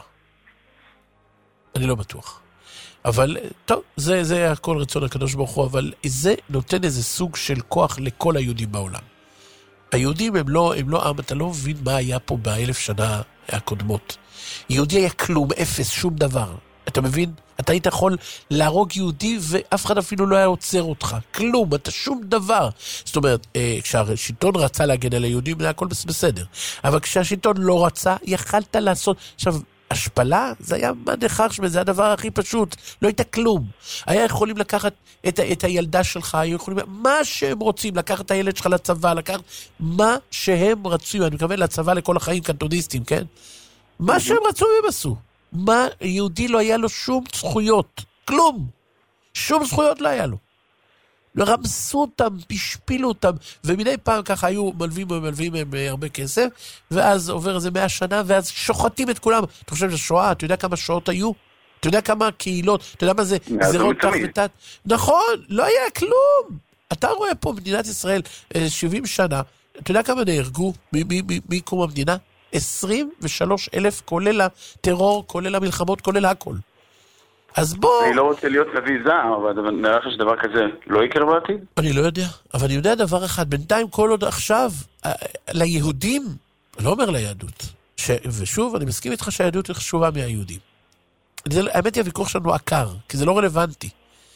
Speaker 3: אני לא בטוח. אבל, טוב, זה הכל רצון הקדוש ברוך הוא, אבל זה נותן איזה סוג של כוח לכל היהודים בעולם. היהודים הם לא עם, אתה לא מבין מה היה פה ב1000 שנה הקודמות. יהודי היה כלום, אפס, שום דבר. אתה מבין? אתה היית יכול להרוג יהודי ואף אחד אפילו לא היה עוצר אותך. כלום, אתה שום דבר. זאת אומרת, כשהשלטון רצה להגן על היהודים, זה הכל בסדר. אבל כשהשלטון לא רצה, יכלת לעשות... עכשיו, השפלה, זה היה מדחר זה הדבר הכי פשוט, לא הייתה כלום. היה יכולים לקחת את הילדה שלך, היו יכולים, מה שהם רוצים, לקחת את הילד שלך לצבא, לקחת מה שהם רצו, אני מקווה לצבא לכל החיים קנטוניסטים, כן? מה שהם רצו הם עשו. מה, יהודי לא היה לו שום זכויות, כלום. שום זכויות לא היה לו. רמסו אותם, השפילו אותם, ומדי פעם ככה היו מלווים מהם הרבה כסף, ואז עובר איזה 100 שנה, ואז שוחטים את כולם. אתה חושב שהשואה, אתה יודע כמה שואות היו? אתה יודע כמה קהילות? אתה יודע מה זה גזירות תח ותת? נכון, לא היה כלום. אתה רואה פה במדינת ישראל 70 שנה, אתה יודע כמה נהרגו מקום המדינה? 23,000, כולל הטרור, כולל המלחמות, כולל הכל. אז בוא...
Speaker 11: אני לא רוצה להיות נביא זעם, אבל נראה לך שדבר כזה לא יקרה בעתיד?
Speaker 3: אני לא יודע, אבל אני יודע דבר אחד, בינתיים כל עוד עכשיו, ליהודים, לא אומר ליהדות, ושוב, אני מסכים איתך שהיהדות היא חשובה מהיהודים. האמת היא, הוויכוח שלנו עקר, כי זה לא רלוונטי.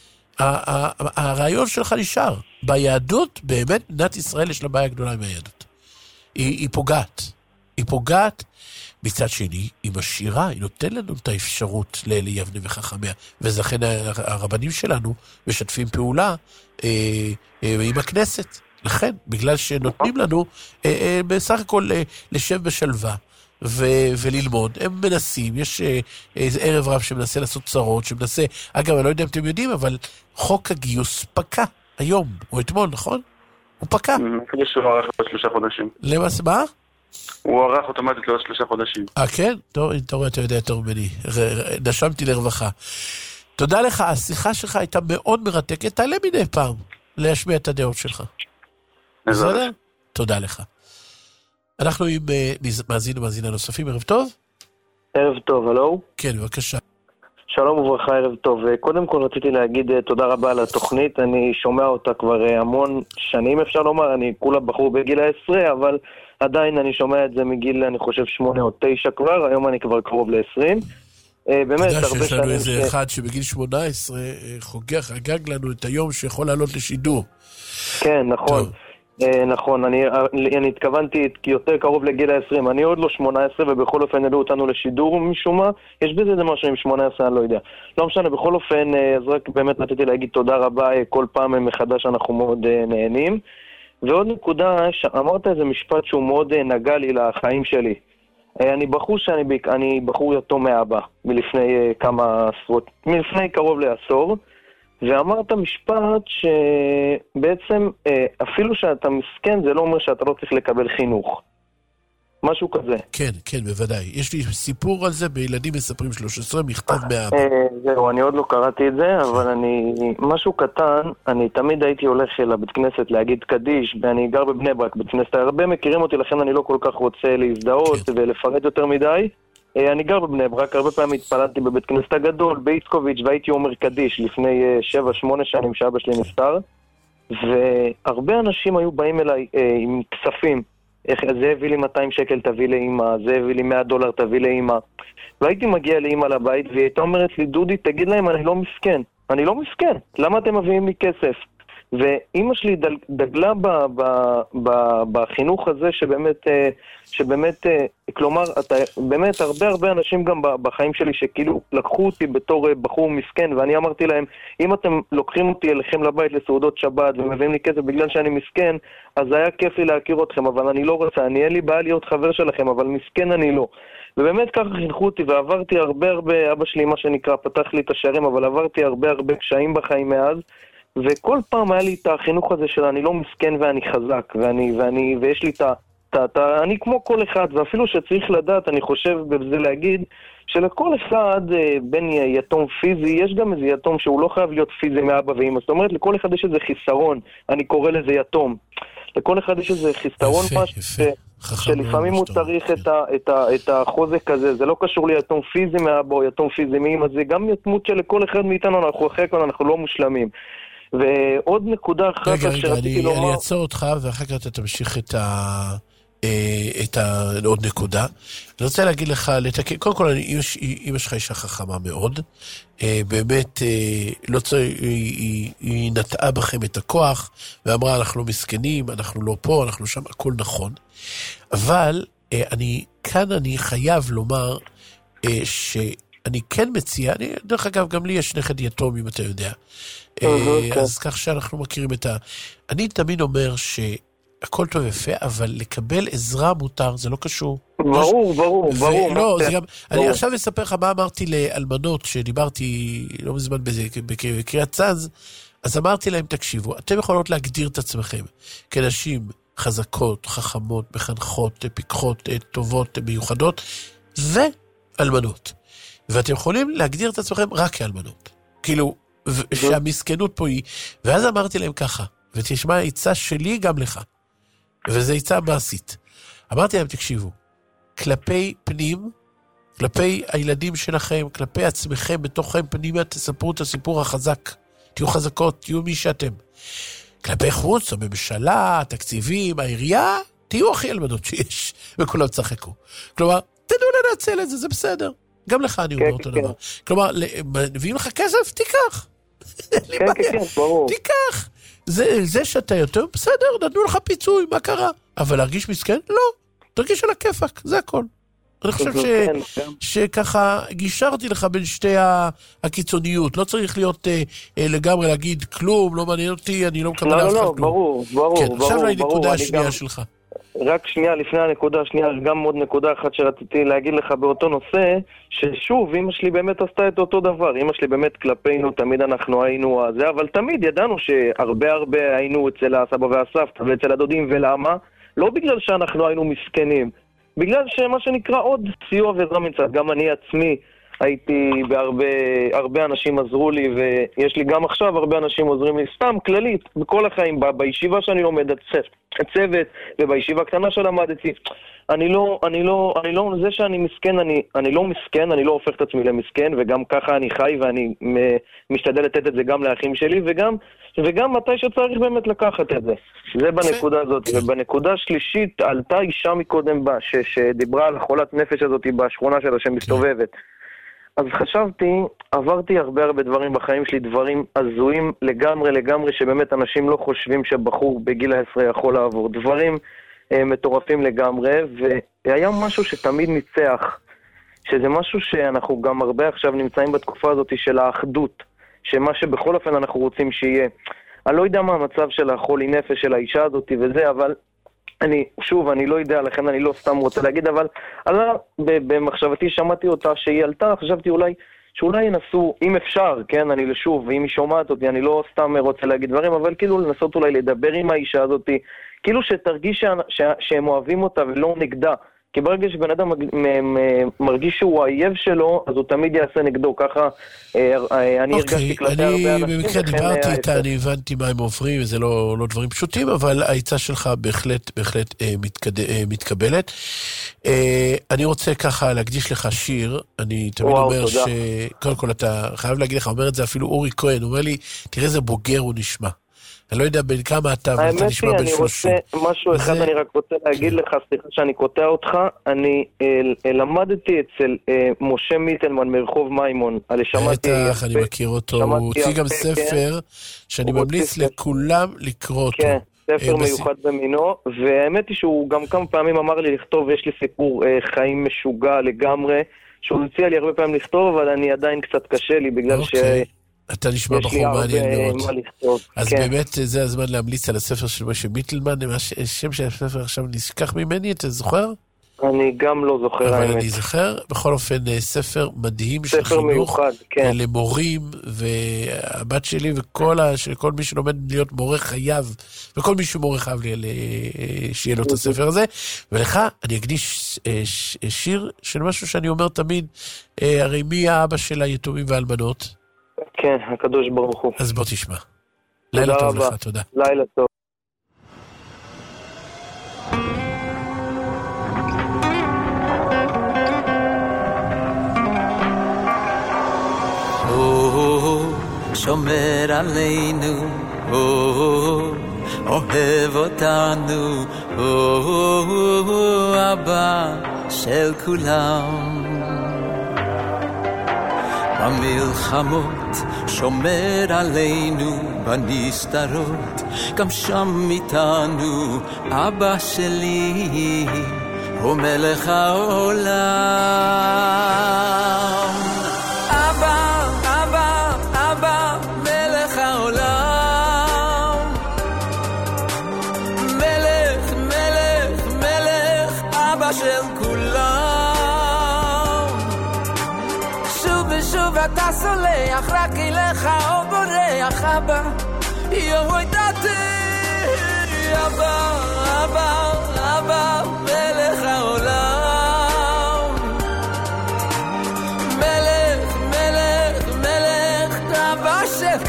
Speaker 3: הרעיון שלך נשאר. ביהדות, באמת, מדינת ישראל יש לה בעיה גדולה עם היהדות. היא פוגעת. היא פוגעת. מצד שני, היא משאירה, היא נותן לנו את האפשרות ליבנה וחכמיה, ולכן הרבנים שלנו משתפים פעולה עם הכנסת. לכן, בגלל שנותנים לנו בסך הכל לשב בשלווה וללמוד, הם מנסים, יש איזה ערב רב שמנסה לעשות צרות, שמנסה, אגב, אני לא יודע אם אתם יודעים, אבל חוק הגיוס פקע היום, או אתמול, נכון? הוא פקע.
Speaker 11: אפילו שהוא ערך עוד 3 חודשים.
Speaker 3: למעשה, מה?
Speaker 11: הוא ערך אוטומטית לעוד 3 חודשים.
Speaker 3: כן? טוב, אתה רואה, אתה יודע יותר ממני. נשמתי לרווחה. תודה לך, השיחה שלך הייתה מאוד מרתקת, תעלה מדי פעם להשמיע את הדעות שלך. בסדר? תודה לך. אנחנו עם מאזין ומאזינה נוספים, ערב טוב?
Speaker 12: ערב טוב, הלו?
Speaker 3: כן, בבקשה.
Speaker 12: שלום וברכה, ערב טוב. קודם כל רציתי להגיד תודה רבה על התוכנית, אני שומע אותה כבר המון שנים אפשר לומר, אני כולה בחור בגיל 10, אבל עדיין אני שומע את זה מגיל, אני חושב 8 או 9 כבר, היום אני כבר קרוב ל-20. באמת, הרבה שנים...
Speaker 3: אתה יודע שיש לנו איזה אחד שבגיל 18 חגג לנו את היום שיכול לעלות לשידור.
Speaker 12: כן, נכון. נכון, אני התכוונתי יותר קרוב לגיל ה-20, אני עוד לא 18 ובכל אופן העלו אותנו לשידור משום מה, יש בזה איזה משהו עם 18, אני לא יודע. לא משנה, בכל אופן, אז רק באמת רציתי להגיד תודה רבה, כל פעם מחדש אנחנו מאוד נהנים. ועוד נקודה, אמרת איזה משפט שהוא מאוד נגע לי לחיים שלי. אני בחור יתום מאבא, מלפני קרוב לעשור, ואמרת משפט שבעצם אפילו שאתה מסכן זה לא אומר שאתה לא צריך לקבל חינוך. משהו כזה.
Speaker 3: כן, כן, בוודאי. יש לי סיפור על זה, בילדים מספרים 13, מכתב מאבא.
Speaker 12: זהו, אני עוד לא קראתי את זה, אבל משהו קטן, אני תמיד הייתי הולך לבית כנסת להגיד קדיש, ואני גר בבני ברק, בית כנסת, הרבה מכירים אותי, לכן אני לא כל כך רוצה להזדהות ולפרט יותר מדי. אני גר בבני ברק, הרבה פעמים התפללתי בבית כנסת הגדול, באיצקוביץ', והייתי אומר קדיש לפני 7-8 שנים שאבא שלי נפטר, והרבה אנשים היו באים אליי עם כספים, זה הביא לי 200 שקל תביא לאמא, זה הביא לי $100 תביא לאמא, והייתי מגיע לאמא לבית והיא הייתה אומרת לי, דודי תגיד להם אני לא מסכן, אני לא מסכן, למה אתם מביאים לי כסף? ואמא שלי דגלה בחינוך הזה שבאמת, כלומר, באמת הרבה אנשים גם בחיים שלי שכאילו לקחו אותי בתור בחור מסכן, ואני אמרתי להם, אם אתם לוקחים אותי אליכם לבית לסעודות שבת ומביאים לי כסף בגלל שאני מסכן, אז היה כיף לי להכיר אתכם, אבל אני לא רוצה, אין לי בעיה להיות חבר שלכם, אבל מסכן אני לא. ובאמת ככה חינכו אותי, ועברתי הרבה, אבא שלי מה שנקרא, פתח לי את השערים, אבל עברתי הרבה קשיים בחיים מאז, וכל פעם היה לי את החינוך הזה של אני לא מסכן ואני חזק, ויש לי אני כמו כל אחד, ואפילו שצריך לדעת, אני חושב בזה להגיד, שלכל אחד בין יתום פיזי, יש גם איזה יתום שהוא לא חייב להיות פיזי מאבא ואמא, זאת אומרת, לכל אחד יש איזה חיסרון, אני קורא לזה יתום. לכל אחד יש איזה חיסרון שלפעמים הוא צריך את החוזק הזה, זה לא קשור ליתום פיזי מאבא או יתום פיזי מאמא, זה גם יתמות שלכל אחד מאיתנו, אנחנו אחרי כל, אנחנו לא מושלמים. ועוד נקודה אחת שרציתי לומר...
Speaker 3: אני אעצור אותך ואחר כך אתה תמשיך עוד נקודה. אני רוצה להגיד לך, קודם כל, אמא שלך אישה חכמה מאוד, באמת, היא נטעה בכם את הכוח, ואמרה, אנחנו לא מסכנים, אנחנו לא פה, אנחנו שם, הכל נכון. אבל כאן אני חייב לומר שאני כן מציע, דרך אגב, גם לי יש נכד יתום, אם אתה יודע. אז כך שאנחנו מכירים אני תמיד אומר שהכל טוב יפה, אבל לקבל עזרה מותר, זה לא קשור.
Speaker 12: ברור.
Speaker 3: אני עכשיו אספר לך מה אמרתי לאלמנות, שדיברתי לא מזמן בקריאת צז, אז אמרתי להם, תקשיבו, אתם יכולות להגדיר את עצמכם כנשים חזקות, חכמות, מחנכות, פיקחות, טובות, מיוחדות, ואלמנות. ואתם יכולים להגדיר את עצמכם רק כאלמנות. כאילו, שהמסכנות פה היא, ואז אמרתי להם ככה, ותשמע, העצה שלי גם לך, וזו עצה מעשית. אמרתי להם, תקשיבו, כלפי פנים, כלפי הילדים שלכם, כלפי עצמכם, בתוכם פנימה, תספרו את הסיפור החזק, תהיו חזקות, תהיו מי שאתם. כלפי חוץ, הממשלה, התקציבים, העירייה, תהיו הכי אלמנות שיש, וכולם צחקו. כלומר, תדעו לנצל את זה, זה בסדר. גם לך אני אומר אותו דבר. כלומר, מביאים לך כסף, תיקח.
Speaker 12: כן, ברור.
Speaker 3: תיקח. זה שאתה יותר, בסדר, נתנו לך פיצוי, מה קרה? אבל להרגיש מסכן? לא. תרגיש על הכיפק, זה הכל. אני חושב שככה גישרתי לך בין שתי הקיצוניות. לא צריך להיות לגמרי להגיד כלום, לא מעניין אותי, אני לא מקבל אף אחד כלום.
Speaker 12: ברור.
Speaker 3: עכשיו לנקודה השנייה שלך.
Speaker 12: רק שנייה, לפני הנקודה השנייה, גם עוד נקודה אחת שרציתי להגיד לך באותו נושא, ששוב, אמא שלי באמת עשתה את אותו דבר, אמא שלי באמת כלפינו, תמיד אנחנו היינו זה, אבל תמיד ידענו שהרבה היינו אצל הסבא והסבתא ואצל הדודים, ולמה? לא בגלל שאנחנו היינו מסכנים, בגלל שמה שנקרא עוד סיוע ועזרה מצד, גם אני עצמי הייתי הרבה אנשים עזרו לי, ויש לי גם עכשיו הרבה אנשים עוזרים לי, סתם כללית, בכל החיים, בישיבה שאני לומד צוות, ובישיבה הקטנה שלמדתי, זה שאני מסכן, אני לא מסכן, אני לא הופך את עצמי למסכן, וגם ככה אני חי, ואני משתדל לתת את זה גם לאחים שלי, וגם מתי שצריך באמת לקחת את זה. זה בנקודה הזאת. ובנקודה שלישית, עלתה אישה מקודם בה, שדיברה על החולת נפש הזאת בשכונה שלה שמסתובבת. אז חשבתי, עברתי הרבה דברים בחיים שלי, דברים הזויים לגמרי, שבאמת אנשים לא חושבים שבחור בגיל 10 יכול לעבור. דברים מטורפים לגמרי, והיה משהו שתמיד ניצח, שזה משהו שאנחנו גם הרבה עכשיו נמצאים בתקופה הזאת של האחדות, שמה שבכל אופן אנחנו רוצים שיהיה. אני לא יודע מה המצב של החולי נפש של האישה הזאת וזה, אבל אני לא יודע, לכן אני לא סתם רוצה להגיד, אבל במחשבתי שמעתי אותה שהיא עלתה, חשבתי שאולי ינסו, אם אפשר, כן, ואם היא שומעת אותי, אני לא סתם רוצה להגיד דברים, אבל כאילו לנסות אולי לדבר עם האישה הזאת, כאילו שתרגיש שהם אוהבים אותה ולא נגדה, כי ברגע שבן אדם מרגיש שהוא האויב שלו, אז הוא תמיד יעשה נגדו, ככה אני הרגשתי כלפי הרבה אנשים.
Speaker 3: אני במקרה דיברתי איתה, אני הבנתי מה הם עוברים, וזה לא דברים פשוטים, אבל העצה שלך בהחלט מתקבלת. אני רוצה ככה להקדיש לך שיר, אני תמיד אומר קודם כל אתה חייב להגיד לך, אומר את זה אפילו אורי כהן, הוא אומר לי, תראה איזה בוגר הוא נשמע. אני לא יודע בין כמה אתה, אבל אתה נשמע בין 30.
Speaker 12: האמת היא, משהו אחד אני רק רוצה להגיד לך, סליחה שאני קוטע אותך, אני למדתי אצל משה מיטלמן מרחוב מימון.
Speaker 3: בטח, אני מכיר אותו, הוא הוציא גם ספר שאני ממליץ לכולם לקרוא אותו.
Speaker 12: כן, ספר מיוחד במינו, והאמת היא שהוא גם כמה פעמים אמר לי לכתוב, יש לי סיפור חיים משוגע לגמרי, שהוא הציע לי הרבה פעמים לכתוב, אבל אני עדיין קצת קשה לי, בגלל ש...
Speaker 3: אתה נשמע בחור מעניין מאוד. אז באמת זה הזמן להמליץ על הספר של משה מיטלמן, השם של הספר עכשיו נשכח ממני, אתה זוכר?
Speaker 12: אני גם לא זוכר האמת.
Speaker 3: אבל אני זוכר, בכל אופן ספר מדהים של חינוך למורים, והבת שלי וכל מי שלומד להיות מורה חייב, וכל מי שמורה חייב שיהיה לו את הספר הזה, ולך אני אקדיש שיר של משהו שאני אומר תמיד, הרי מי האבא של היתומים והאלמנות?
Speaker 12: כן, הקדוש ברוך הוא.
Speaker 3: אז בוא תשמע. לילה טוב לך, תודה.
Speaker 12: לילה טוב.
Speaker 13: שומר עלינו, אוהב אותנו, אבא של כולם. במלחמות שומר עלינו, בנסתרות גם שם איתנו, אבא שלי הוא מלך העולם. אבא, אבא, אבא, מלך העולם. מלך, מלך, מלך, אבא של כולם. שוב אתה סולח, רק אליך או בורח, אבא, יום ידעתי, אבא, אבא, אבא, מלך העולם. מלך, מלך, מלך, אבא של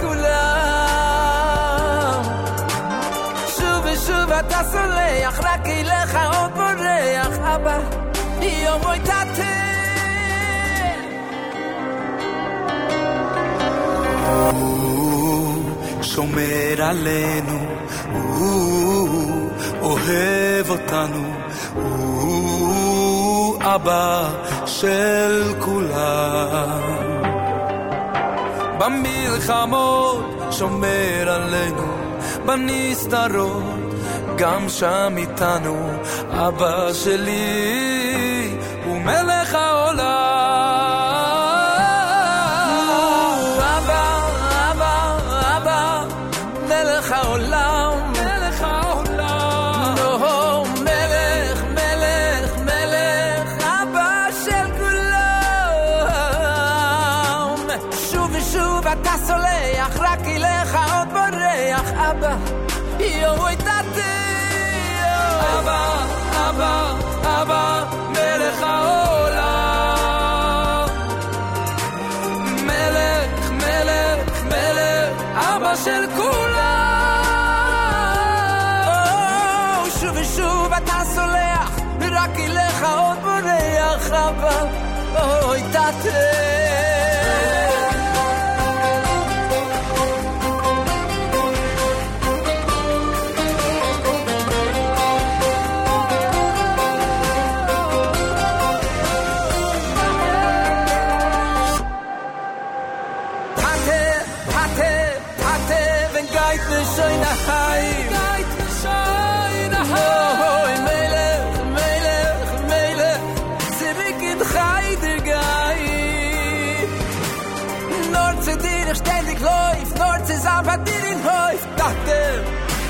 Speaker 13: כולם. שוב ושוב אתה סולח, רק אליך או בורח, אבא, יום ידעתי.
Speaker 14: שומר עלינו, אוהב אותנו, אבא של כולם. במלחמות שומר עלינו, בנסתרות גם שם איתנו, אבא שלי הוא מלך העולם. מלך העולם, מלך העולם. נו, מלך, מלך, מלך, אבא של כולם. שוב ושוב אתה סולח, רק אליך עוד בורח, אבא, יום ידעתי. אבא, אבא, אבא, מלך העולם. מלך, מלך, מלך, אבא של כולם. שוב אתה סולח, רק אליך עוד בורח, אבא, אוי תתה. I didn't know if that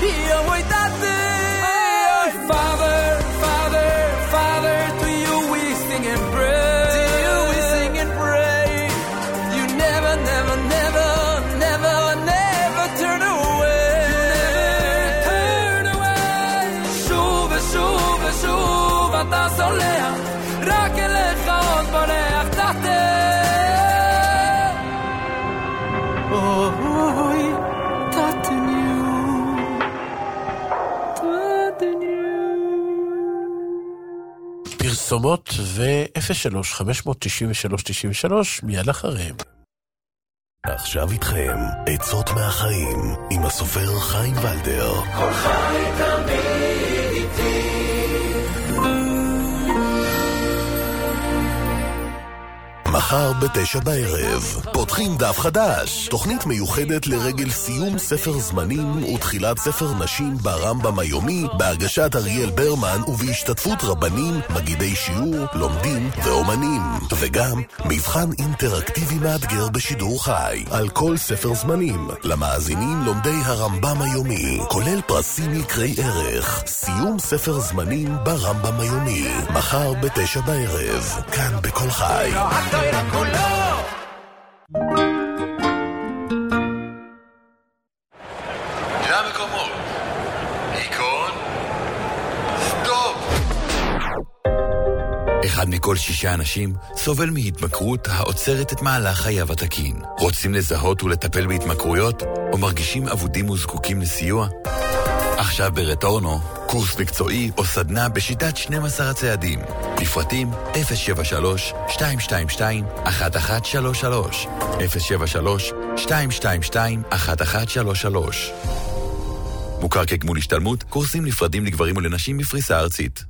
Speaker 14: Father, Father, Father, to you we sing and pray. To you we sing and pray. You never, never, never, never, never turn away. You never turn away. שוב ושוב ושוב אתה סולח, רק אליך עוד בורח תחתך. אוי, תתניו.
Speaker 3: פרסומות ו-03-593-93 מיד אחריהם.
Speaker 2: עכשיו איתכם, עצות מהחיים, עם הסופר חיים ולדר.
Speaker 1: כל חי תמיד איתי.
Speaker 2: מחר ב-9 בערב, פותחים דף חדש, תוכנית מיוחדת לרגל סיום ספר זמנים ותחילת ספר נשים ברמב"ם היומי, בהגשת אריאל ברמן ובהשתתפות רבנים, מגידי שיעור, לומדים ואומנים. וגם מבחן אינטראקטיבי מאתגר בשידור חי, על כל ספר זמנים, למאזינים לומדי הרמב"ם היומי, כולל פרסים יקרי ערך. סיום ספר זמנים ברמב"ם היומי, מחר ב-9 בערב, כאן בכל חי.
Speaker 15: למקומות היכון סטופ. 1 מכל 6 אנשים סובל מהתמכרות העוצרת את מהלך חייו התקין. רוצים לזהות ולטפל בהתמכרויות או מרגישים אבודים וזקוקים לסיוע? עכשיו ברטורנו, קורס מקצועי או סדנה בשיטת 12 הצעדים. לפרטים 073-222-1133 073-222-1133. מוכר כגמול השתלמות, קורסים נפרדים לגברים ולנשים בפריסה ארצית.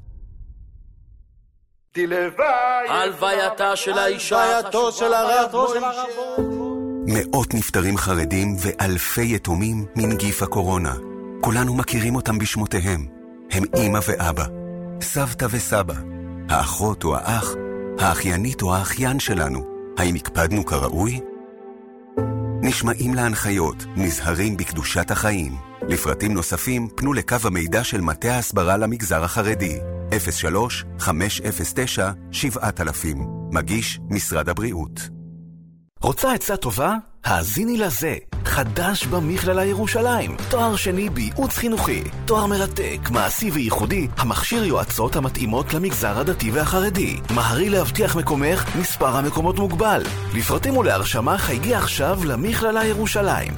Speaker 16: הלווייתה של האישה, הלווייתו של הרב מוישה.
Speaker 17: מאות נפטרים חרדים ואלפי יתומים מנגיף הקורונה. כולנו מכירים אותם בשמותיהם. הם אמא ואבא, סבתא וסבא, האחות או האח, האחיינית או האחיין שלנו. האם הקפדנו כראוי? נשמעים להנחיות, נזהרים בקדושת החיים. לפרטים נוספים פנו לקו המידע של מטה ההסברה למגזר החרדי, 03-509-7000. מגיש משרד הבריאות.
Speaker 7: רוצה עצה טובה? האזיני לזה, חדש במכללה ירושלים, תואר שני בייעוץ חינוכי, תואר מרתק, מעשי וייחודי, המכשיר יועצות המתאימות למגזר הדתי והחרדי. מהרי להבטיח מקומך, מספר המקומות מוגבל. לפרטים ולהרשמה חייגי עכשיו למכללה ירושלים,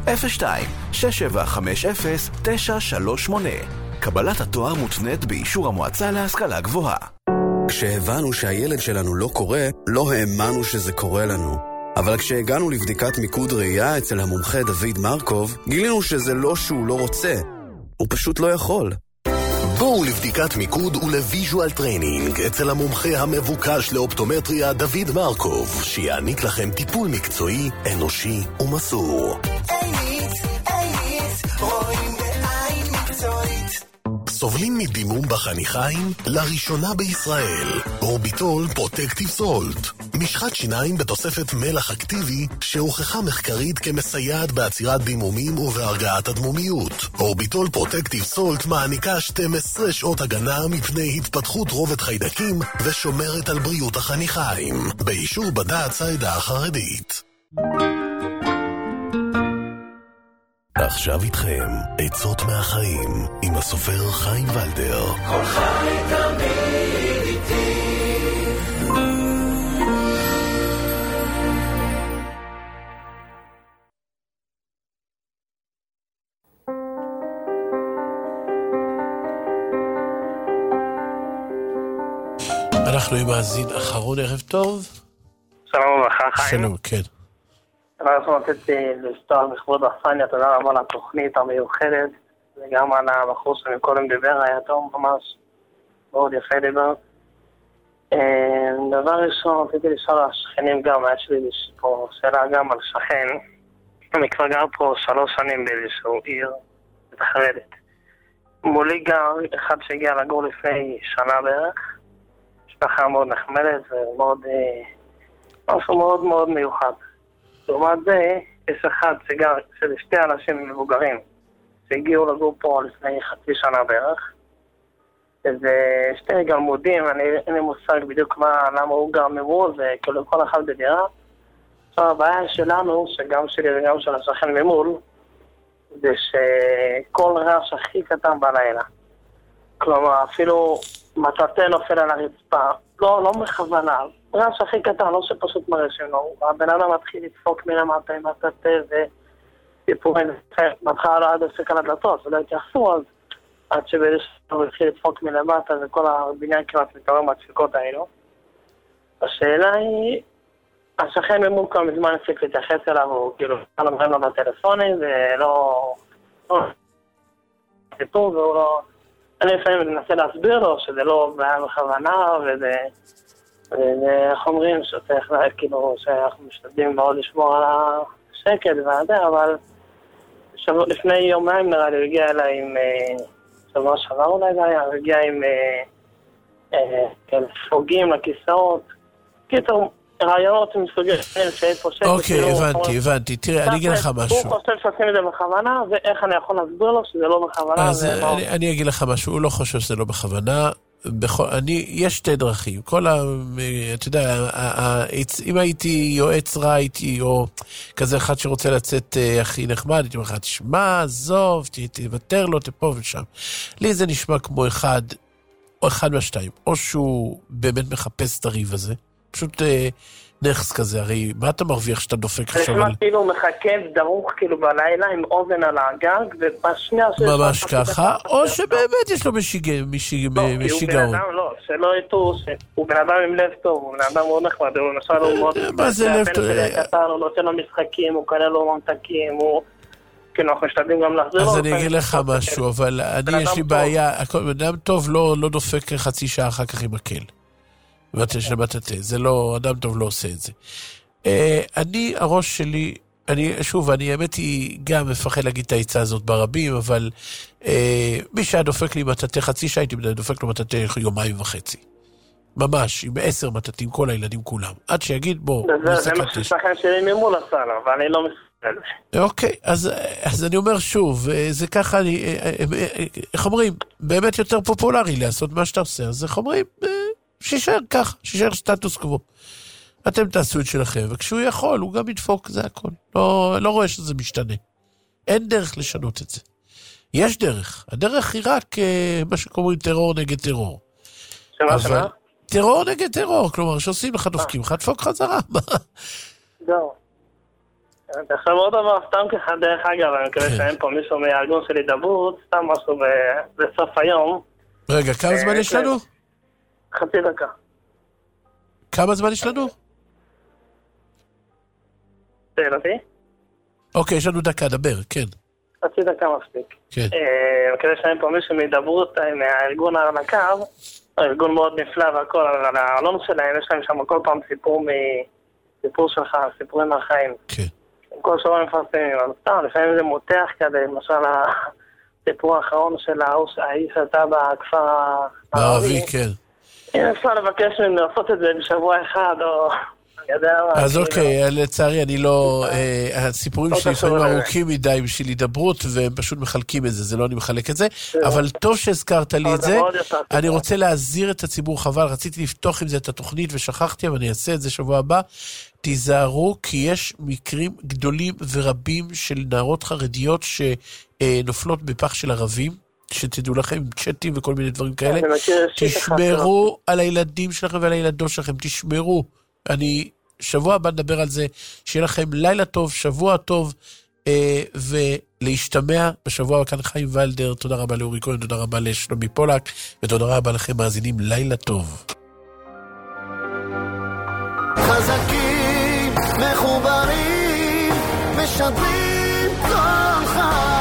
Speaker 7: 02-6750-938. קבלת התואר מותנית באישור המועצה להשכלה גבוהה.
Speaker 8: כשהבנו שהילד שלנו לא קורא, לא האמנו שזה קורה לנו. אבל כשהגענו לבדיקת מיקוד ראייה אצל המומחה דוד מרקוב, גילינו שזה לא שהוא לא רוצה, הוא פשוט לא יכול.
Speaker 2: בואו לבדיקת מיקוד ולוויז'ואל טריינינג אצל המומחה המבוקש לאופטומטריה דוד מרקוב, שיעניק לכם טיפול מקצועי, אנושי ומסור. רואים בעין מקצועית. סובלים מדימום בחניכיים? לראשונה בישראל. אורביטול פרוטקטיב סולט. משחת שיניים בתוספת מלח אקטיבי שהוכחה מחקרית כמסייעת בעצירת דימומים ובהרגעת הדמומיות. אורביטול פרוטקטיב סולט מעניקה 12 שעות הגנה מפני התפתחות רובד חיידקים ושומרת על בריאות החניכיים. באישור בד"ץ העדה החרדית. עכשיו איתכם, עצות מהחיים, עם הסופר חיים ולדר.
Speaker 1: כל חי תמיד איתי.
Speaker 3: אנחנו עם מאזין אחרון, ערב טוב.
Speaker 18: שלום וברכה, חיים.
Speaker 3: שלום, כן.
Speaker 18: אני רוצה לתת לפתוח בכבוד הפניה, תודה רבה על התוכנית המיוחדת, וגם על הבחור שאני קודם דיבר, היה טוב ממש, מאוד יפה דיבר. דבר ראשון, רציתי לשאול השכנים גם, יש לי פה שאלה גם על שכן. אני כבר גר פה 3 שנים באיזשהו עיר, מתחרדת. מולי גר אחד שהגיע לגור לפני שנה בערך, משפחה מאוד נחמדת ומאוד, משהו מאוד מאוד מיוחד. לעומת זה, יש אחד שגר, של שתי אנשים מבוגרים, שהגיעו לגור פה לפני חצי שנה בערך. ושתי גלמודים, אין לי מושג בדיוק למה הוא גר ממול, וכאילו כל אחד בדירה. עכשיו הבעיה שלנו, שגם שלי וגם של השכן ממול, זה שכל רעש הכי קטן בלילה. כלומר, אפילו מטאטא נופל על הרצפה, לא מכוונה, רעש הכי קטן, לא שפשוט מרשים לו. הבן אדם מתחיל לדפוק מלמטה עם מטאטא וסיפורים, בהתחלה לא עד הפסק על הדלתות, ולא התייחסו, אז עד שבאיזשהו הוא התחיל לדפוק מלמטה וכל הבניין כמעט מתעורר מהדפיקות האלו. השאלה היא, השכן ממול כבר מזמן הפסיק להתייחס אליו, הוא כאילו אמרים לו בטלפונים ולא סיפור, והוא לא... אני לפעמים מנסה להסביר לו שזה לא בעיה בכוונה, ואיך אומרים שצריך, כאילו, שאנחנו משתדלים מאוד לשמור על השקט והזה, אבל לפני יומיים נראה לי, הוא הגיע אליי עם... שבוע שעבר אולי זה היה, הוא הגיע עם פוגים לכיסאות, קיצור, רעיונות מסוגים שיש פה שקט.
Speaker 3: אוקיי, הבנתי. תראה, אני אגיד לך משהו.
Speaker 18: הוא חושב שעושים את זה בכוונה, ואיך אני יכול להסביר לו שזה לא בכוונה.
Speaker 3: אז אני אגיד לך משהו, הוא לא חושב שזה לא בכוונה. יש שתי דרכים. אתה יודע, אם הייתי יועץ רע, הייתי, או כזה אחד שרוצה לצאת הכי נחמד, הייתי אומר לך, תשמע, עזוב, תוותר לו, תפה ושם. לי זה נשמע כמו אחד מהשתיים. או שהוא באמת מחפש את הריב הזה, פשוט נכס כזה, הרי מה אתה מרוויח שאתה דופק עכשיו?
Speaker 18: זה כאילו מחכה דרוך כאילו בלילה עם אוזן על הגג, ובשנייה...
Speaker 3: ממש ככה, או שבאמת יש לו משיגעון.
Speaker 18: לא, שלא יתור, הוא בן אדם עם לב טוב, הוא בן אדם מאוד נחמד, הוא למשל הוא מאוד...
Speaker 3: מה זה לב טוב?
Speaker 18: הוא נותן לו משחקים, הוא קנה לו ממתקים, הוא... כן, אנחנו משתדלים גם להחזיר לו.
Speaker 3: אז אני אגיד לך משהו, אבל אני יש לי בעיה, אדם טוב לא דופק חצי שעה אחר כך עם הקל. זה לא, אדם טוב לא עושה את זה. הראש שלי, אני האמת היא גם מפחד להגיד את העצה הזאת ברבים, אבל מי שהיה דופק לי מטאטא חצי שעה, הייתי דופק לו מטאטא יומיים וחצי. ממש, עם 10 מטאטאים, כל הילדים כולם. עד שיגיד, בוא,
Speaker 18: זה מה ששכן שלי ממול עשה לו, אבל אני לא מסתכל.
Speaker 3: אוקיי, אז אני אומר שוב, זה ככה, איך אומרים, באמת יותר פופולרי לעשות מה שאתה עושה, אז איך אומרים, שישאר ככה, שישאר סטטוס קוו. אתם תעשו את שלכם, וכשהוא יכול, הוא גם ידפוק, זה הכל. לא רואה שזה משתנה. אין דרך לשנות את זה. יש דרך. הדרך היא רק מה שקוראים טרור נגד טרור.
Speaker 18: שמה?
Speaker 3: טרור נגד טרור, כלומר, שעושים לך דופקים, לך דפוק חזרה.
Speaker 18: זהו. עכשיו עוד דבר, סתם ככה דרך אגב, אני מקווה שאין פה מישהו מהארגון של הידברות, סתם משהו בסוף היום.
Speaker 3: רגע, כמה זמן יש לנו?
Speaker 18: חצי דקה.
Speaker 3: כמה זמן יש לנו?
Speaker 18: שאלתי?
Speaker 3: אוקיי, יש לנו דקה, דבר, כן.
Speaker 18: חצי דקה מספיק.
Speaker 3: כן.
Speaker 18: כדי שאין פה מישהו מהידברות מהארגון על הקו, ארגון מאוד נפלא והכל, אבל העלון שלהם, יש להם שם כל פעם סיפור שלך, סיפורים מהחיים.
Speaker 3: כן.
Speaker 18: כל שבוע מפרסמים, אבל סתם, לפעמים זה מותח כדי, למשל הסיפור האחרון של האיש שאתה בכפר
Speaker 3: הערבי, כן.
Speaker 18: אם אפשר לבקש ממנו לעשות את זה בשבוע אחד, או...
Speaker 3: אז אוקיי, לצערי אני לא... הסיפורים שלי לפעמים ארוכים מדי בשביל הידברות, והם פשוט מחלקים את זה, זה לא אני מחלק את זה, אבל טוב שהזכרת לי את זה. אני רוצה להזהיר את הציבור, חבל, רציתי לפתוח עם זה את התוכנית ושכחתי, אבל אני אעשה את זה שבוע הבא. תיזהרו, כי יש מקרים גדולים ורבים של נערות חרדיות שנופלות בפח של ערבים, שתדעו לכם, עם צ'אטים וכל מיני דברים כאלה. תשמרו על הילדים שלכם ועל הילדות שלכם, תשמרו. אני שבוע הבא נדבר על זה, שיהיה לכם לילה טוב, שבוע טוב, ולהשתמע בשבוע הבא. כאן חיים ולדר, תודה רבה לאורי כהן, תודה רבה לשלומי פולק, ותודה רבה לכם מאזינים, לילה טוב.
Speaker 1: חזקים, מחוברים, משדרים כל חיים.